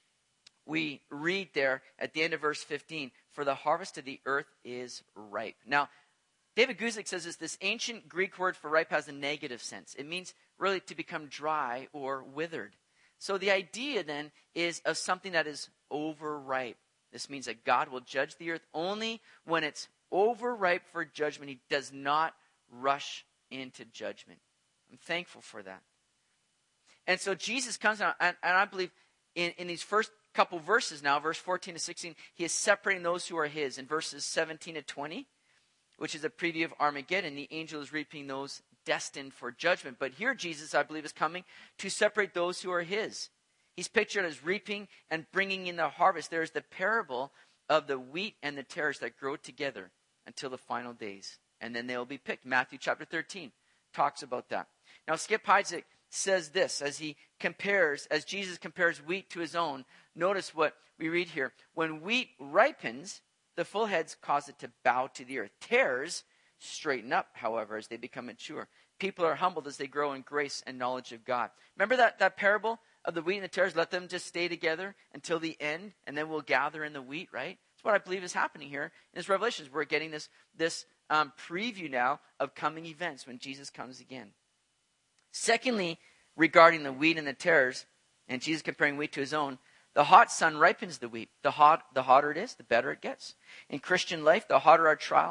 we read there at the end of verse fifteen, for the harvest of the earth is ripe. Now, David Guzik says this, this ancient Greek word for ripe has a negative sense. It means really to become dry or withered. So the idea then is of something that is overripe. This means that God will judge the earth only when it's overripe for judgment. He does not rush into judgment. I'm thankful for that. And so Jesus comes out, and, and I believe in, in these first couple verses now, verse fourteen to sixteen, he is separating those who are his. In verses seventeen to twenty, which is a preview of Armageddon, the angel is reaping those destined for judgment. But here Jesus, I believe, is coming to separate those who are his. He's pictured as reaping and bringing in the harvest. There's the parable of the wheat and the tares that grow together until the final days. And then they will be picked. Matthew chapter thirteen talks about that. Now Skip Heitzig says this as he compares, as Jesus compares wheat to his own. Notice what we read here. When wheat ripens, the full heads cause it to bow to the earth. Tares straighten up, however, as they become mature. People are humbled as they grow in grace and knowledge of God. Remember that, that parable of the wheat and the tares? Let them just stay together until the end, and then we'll gather in the wheat, right? That's what I believe is happening here in this Revelations. We're getting this, this um, preview now of coming events when Jesus comes again. Secondly, regarding the wheat and the tares, and Jesus comparing wheat to his own, the hot sun ripens the wheat. The hot, the hotter it is, the better it gets. In Christian life, the hotter our trials,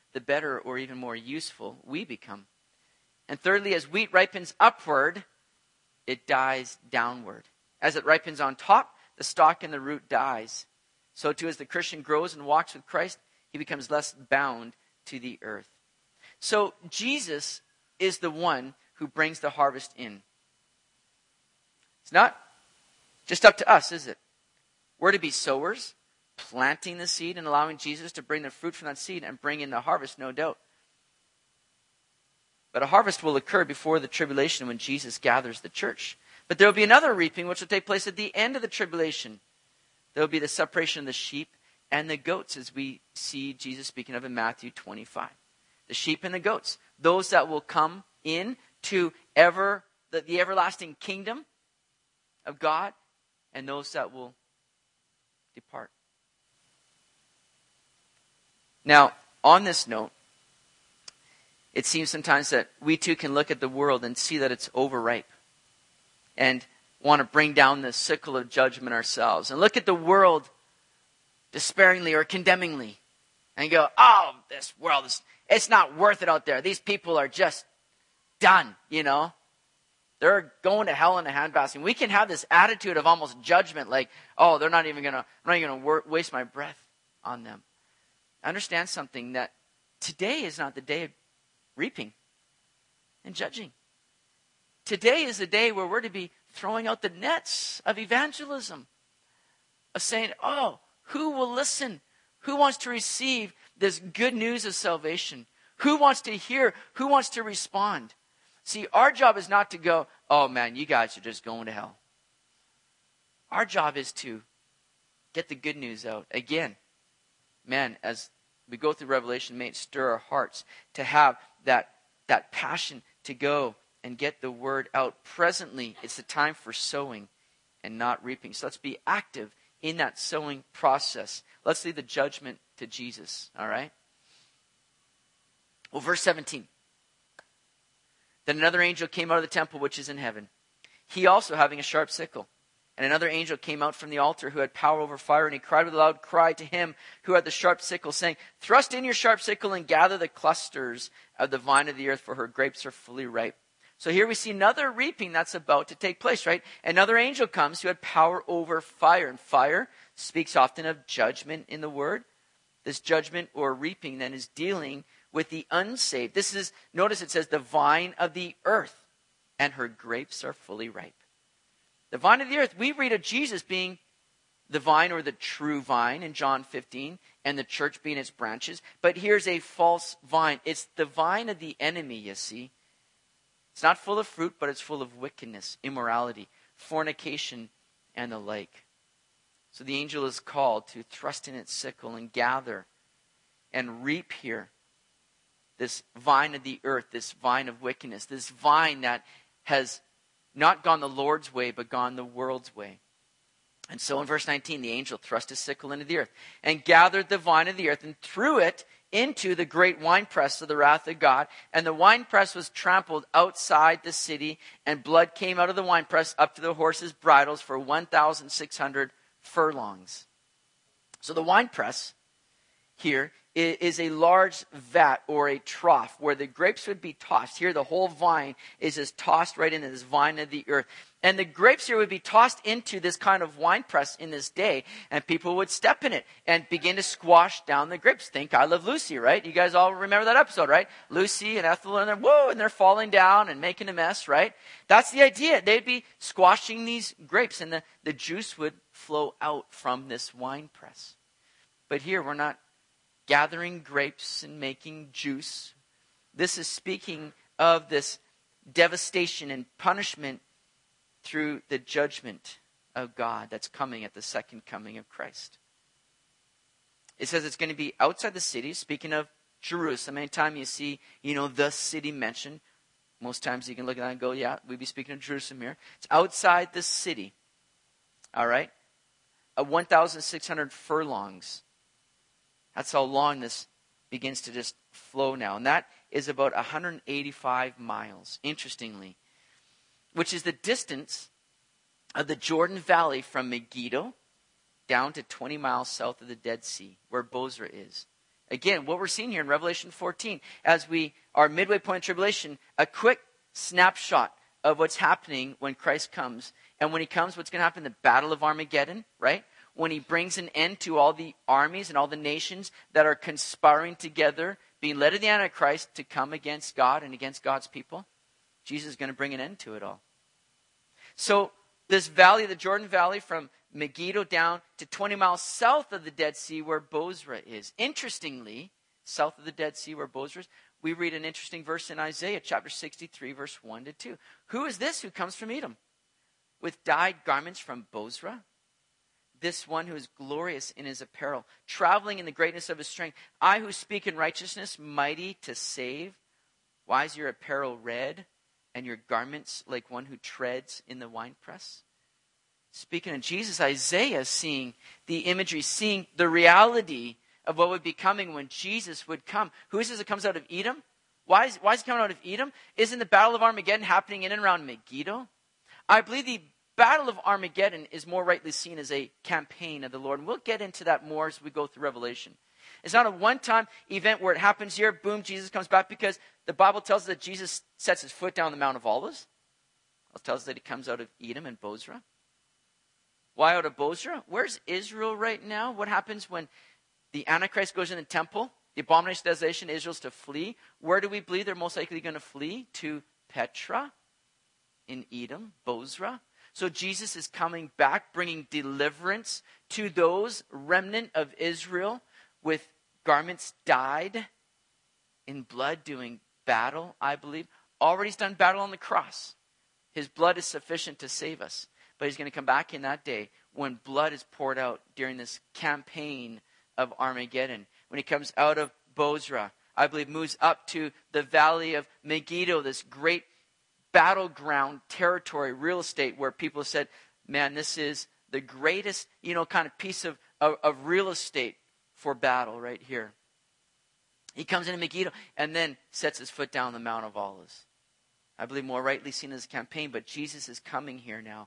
the better or even more useful we become. And thirdly, as wheat ripens upward, it dies downward. As it ripens on top, the stalk and the root dies. So too, as the Christian grows and walks with Christ, he becomes less bound to the earth. So Jesus is the one who brings the harvest in. It's not just up to us, is it? We're to be sowers, planting the seed and allowing Jesus to bring the fruit from that seed and bring in the harvest, no doubt. But a harvest will occur before the tribulation when Jesus gathers the church. But there will be another reaping which will take place at the end of the tribulation. There will be the separation of the sheep and the goats, as we see Jesus speaking of in Matthew twenty-five. The sheep and the goats, those that will come in to ever the, the everlasting kingdom of God, and those that will depart. Now, on this note, it seems sometimes that we too can look at the world and see that it's overripe and want to bring down the sickle of judgment ourselves and look at the world despairingly or condemningly and go, oh, this world, is it's not worth it out there. These people are just done, you know. They're going to hell in a handbasket. We can have this attitude of almost judgment, like, oh, they're not even going to, I'm not even going to wor- waste my breath on them. Understand something, that today is not the day of reaping and judging. Today is the day where we're to be throwing out the nets of evangelism, of saying, oh, who will listen? Who wants to receive this good news of salvation? Who wants to hear? Who wants to respond? See, our job is not to go, oh man, you guys are just going to hell. Our job is to get the good news out. Again, man, as we go through Revelation, may it stir our hearts to have that, that passion to go and get the word out. Presently, it's the time for sowing and not reaping. So let's be active in that sowing process. Let's leave the judgment to Jesus, all right? Well, verse seventeen. Then another angel came out of the temple which is in heaven, he also having a sharp sickle. And another angel came out from the altar who had power over fire, and he cried with a loud cry to him who had the sharp sickle, saying, thrust in your sharp sickle and gather the clusters of the vine of the earth, for her grapes are fully ripe. So here we see another reaping that's about to take place, right? Another angel comes who had power over fire. And fire speaks often of judgment in the word. This judgment or reaping then is dealing with the unsaved. This is, notice it says, the vine of the earth, and her grapes are fully ripe. The vine of the earth, we read of Jesus being the vine or the true vine in John fifteen, and the church being its branches. But here's a false vine. It's the vine of the enemy, you see. It's not full of fruit, but it's full of wickedness, immorality, fornication, and the like. So the angel is called to thrust in its sickle and gather and reap here this vine of the earth, this vine of wickedness, this vine that has not gone the Lord's way, but gone the world's way. And so in verse nineteen, the angel thrust his sickle into the earth and gathered the vine of the earth and threw it into the great winepress of the wrath of God. And the winepress was trampled outside the city, and blood came out of the winepress up to the horses' bridles for one thousand six hundred furlongs. So the winepress here is a large vat or a trough where the grapes would be tossed. Here the whole vine is just tossed right into this vine of the earth. And the grapes here would be tossed into this kind of wine press in this day, and people would step in it and begin to squash down the grapes. Think I Love Lucy, right? You guys all remember that episode, right? Lucy and Ethel, and they're, whoa, and they're falling down and making a mess, right? That's the idea. They'd be squashing these grapes, and the, the juice would flow out from this wine press. But here we're not gathering grapes and making juice. This is speaking of this devastation and punishment through the judgment of God that's coming at the second coming of Christ. It says it's going to be outside the city, speaking of Jerusalem. Anytime you see, you know, the city mentioned, most times you can look at that and go, yeah, we'd be speaking of Jerusalem here. It's outside the city. All right? Uh, one thousand six hundred furlongs. That's how long this begins to just flow now. And that is about one hundred eighty-five miles, interestingly, which is the distance of the Jordan Valley from Megiddo down to twenty miles south of the Dead Sea, where Bozrah is. Again, what we're seeing here in Revelation fourteen, as we are midway point in tribulation, a quick snapshot of what's happening when Christ comes. And when he comes, what's going to happen? The Battle of Armageddon, right? When he brings an end to all the armies and all the nations that are conspiring together, being led of the Antichrist to come against God and against God's people. Jesus is going to bring an end to it all. So this valley, the Jordan Valley, from Megiddo down to twenty miles south of the Dead Sea where Bozrah is. Interestingly, south of the Dead Sea where Bozrah is, we read an interesting verse in Isaiah chapter sixty-three, verse one to two. Who is this who comes from Edom with dyed garments from Bozrah? This one who is glorious in his apparel, traveling in the greatness of his strength. I who speak in righteousness, mighty to save. Why is your apparel red and your garments like one who treads in the winepress? Speaking of Jesus, Isaiah is seeing the imagery, seeing the reality of what would be coming when Jesus would come. Who is this that comes out of Edom? Why is, why is he coming out of Edom? Isn't the Battle of Armageddon happening in and around Megiddo? I believe the Battle of Armageddon is more rightly seen as a campaign of the Lord. And we'll get into that more as we go through Revelation. It's not a one-time event where it happens here, boom, Jesus comes back, because the Bible tells us that Jesus sets his foot down on the Mount of Olives. It tells us that he comes out of Edom and Bozrah. Why out of Bozrah? Where's Israel right now? What happens when the Antichrist goes in the temple? The abomination of desolation, Israel's to flee. Where do we believe they're most likely going to flee? To Petra in Edom, Bozrah. So Jesus is coming back, bringing deliverance to those remnant of Israel with garments dyed in blood, doing battle, I believe. Already he's done battle on the cross. His blood is sufficient to save us. But he's going to come back in that day when blood is poured out during this campaign of Armageddon. When he comes out of Bozrah, I believe moves up to the valley of Megiddo, this great battleground territory, real estate, where people said, man, this is the greatest, you know, kind of piece of, of, of real estate for battle right here. He comes into Megiddo and then sets his foot down on the Mount of Olives. I believe more rightly seen as a campaign, but Jesus is coming here now,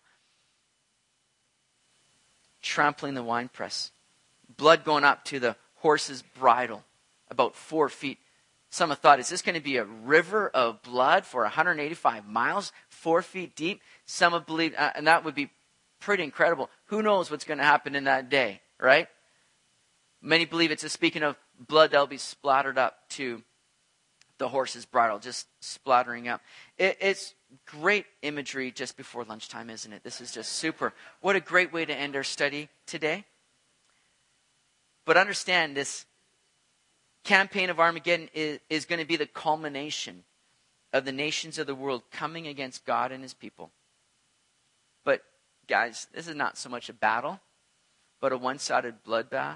trampling the winepress. Blood going up to the horse's bridle, about four feet. Some have thought, is this going to be a river of blood for one hundred eighty-five miles, four feet deep? Some have believed, uh, and that would be pretty incredible. Who knows what's going to happen in that day, right? Many believe it's a speaking of blood that will be splattered up to the horse's bridle, just splattering up. It, it's great imagery just before lunchtime, isn't it? This is just super. What a great way to end our study today. But understand, this campaign of Armageddon is, is going to be the culmination of the nations of the world coming against God and his people. But guys, this is not so much a battle, but a one-sided bloodbath.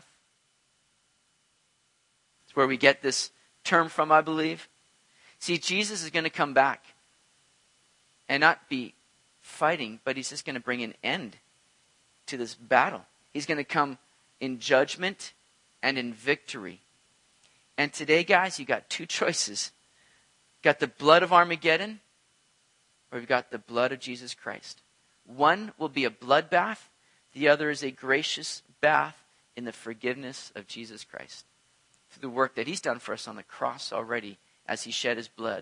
It's where we get this term from, I believe. See, Jesus is going to come back and not be fighting, but he's just going to bring an end to this battle. He's going to come in judgment and in victory. And today, guys, you got two choices. You got the blood of Armageddon, or you've got the blood of Jesus Christ. One will be a bloodbath. The other is a gracious bath in the forgiveness of Jesus Christ, through the work that he's done for us on the cross already as he shed his blood.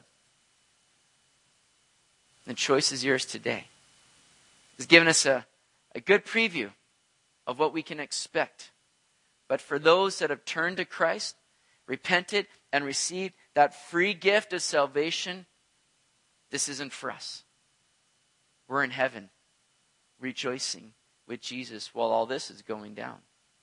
The choice is yours today. He's given us a, a good preview of what we can expect. But for those that have turned to Christ, repented, and received that free gift of salvation, this isn't for us. We're in heaven, rejoicing with Jesus while all this is going down.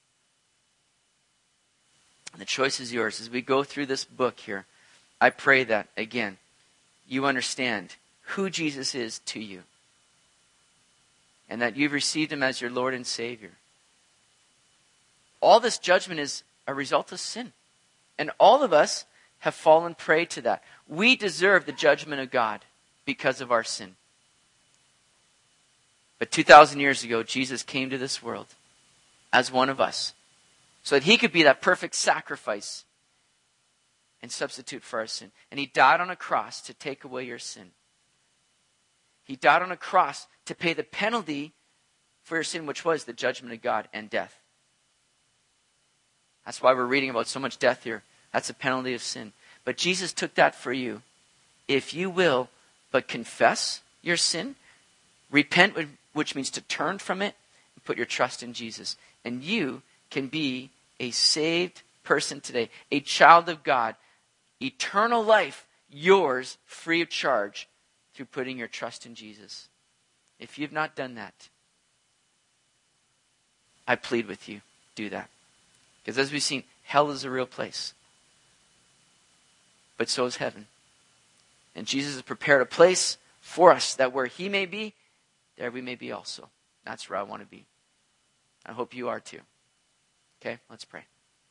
And the choice is yours. As we go through this book here, I pray that, again, you understand who Jesus is to you, and that you've received him as your Lord and Savior. All this judgment is a result of sin. And all of us have fallen prey to that. We deserve the judgment of God because of our sin. But two thousand years ago, Jesus came to this world as one of us, so that he could be that perfect sacrifice and substitute for our sin. And he died on a cross to take away your sin. He died on a cross to pay the penalty for your sin, which was the judgment of God and death. That's why we're reading about so much death here That's a penalty of sin. But Jesus took that for you. If you will but confess your sin, repent, which means to turn from it, and put your trust in Jesus. And you can be a saved person today, a child of God, eternal life, yours, free of charge, through putting your trust in Jesus. If you've not done that, I plead with you, do that. Because as we've seen, hell is a real place. But so is heaven. And Jesus has prepared a place for us that where he may be, there we may be also. That's where I want to be. I hope you are too. Okay, let's pray.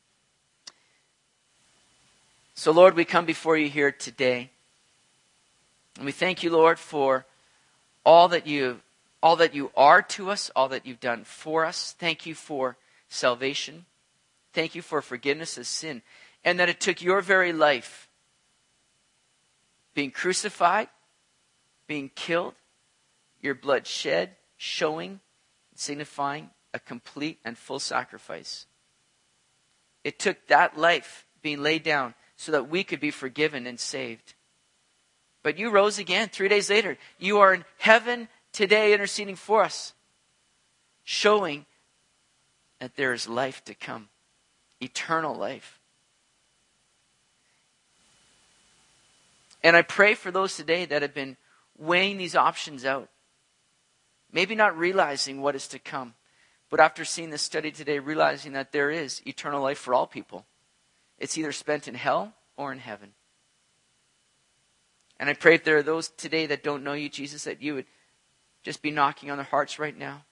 So Lord, we come before you here today. And we thank you, Lord, for all that you all that you are to us, all that you've done for us. Thank you for salvation. Thank you for forgiveness of sin. And that it took your very life, being crucified, being killed, your blood shed, showing, signifying a complete and full sacrifice. It took that life being laid down so that we could be forgiven and saved. But you rose again three days later. You are in heaven today interceding for us, showing that there is life to come, eternal life. And I pray for those today that have been weighing these options out, maybe not realizing what is to come, but after seeing this study today, realizing that there is eternal life for all people. It's either spent in hell or in heaven. And I pray if there are those today that don't know you, Jesus, that you would just be knocking on their hearts right now,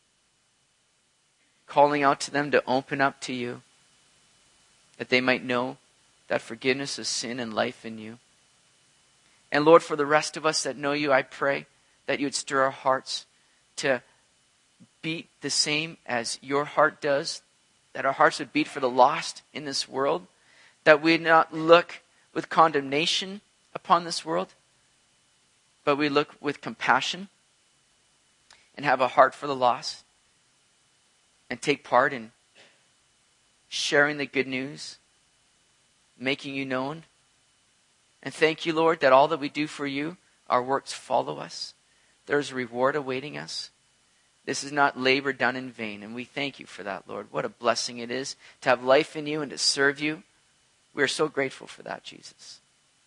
calling out to them to open up to you, that they might know that forgiveness of sin and life in you. And Lord, for the rest of us that know you, I pray that you would stir our hearts to beat the same as your heart does, that our hearts would beat for the lost in this world, that we would not look with condemnation upon this world, but we look with compassion and have a heart for the lost and take part in sharing the good news, making you known. And thank you, Lord, that all that we do for you, our works follow us. There's a reward awaiting us. This is not labor done in vain, and we thank you for that, Lord. What a blessing it is to have life in you and to serve you. We are so grateful for that, Jesus.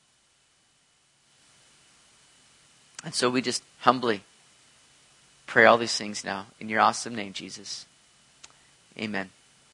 And so we just humbly pray all these things now in your awesome name, Jesus. Amen.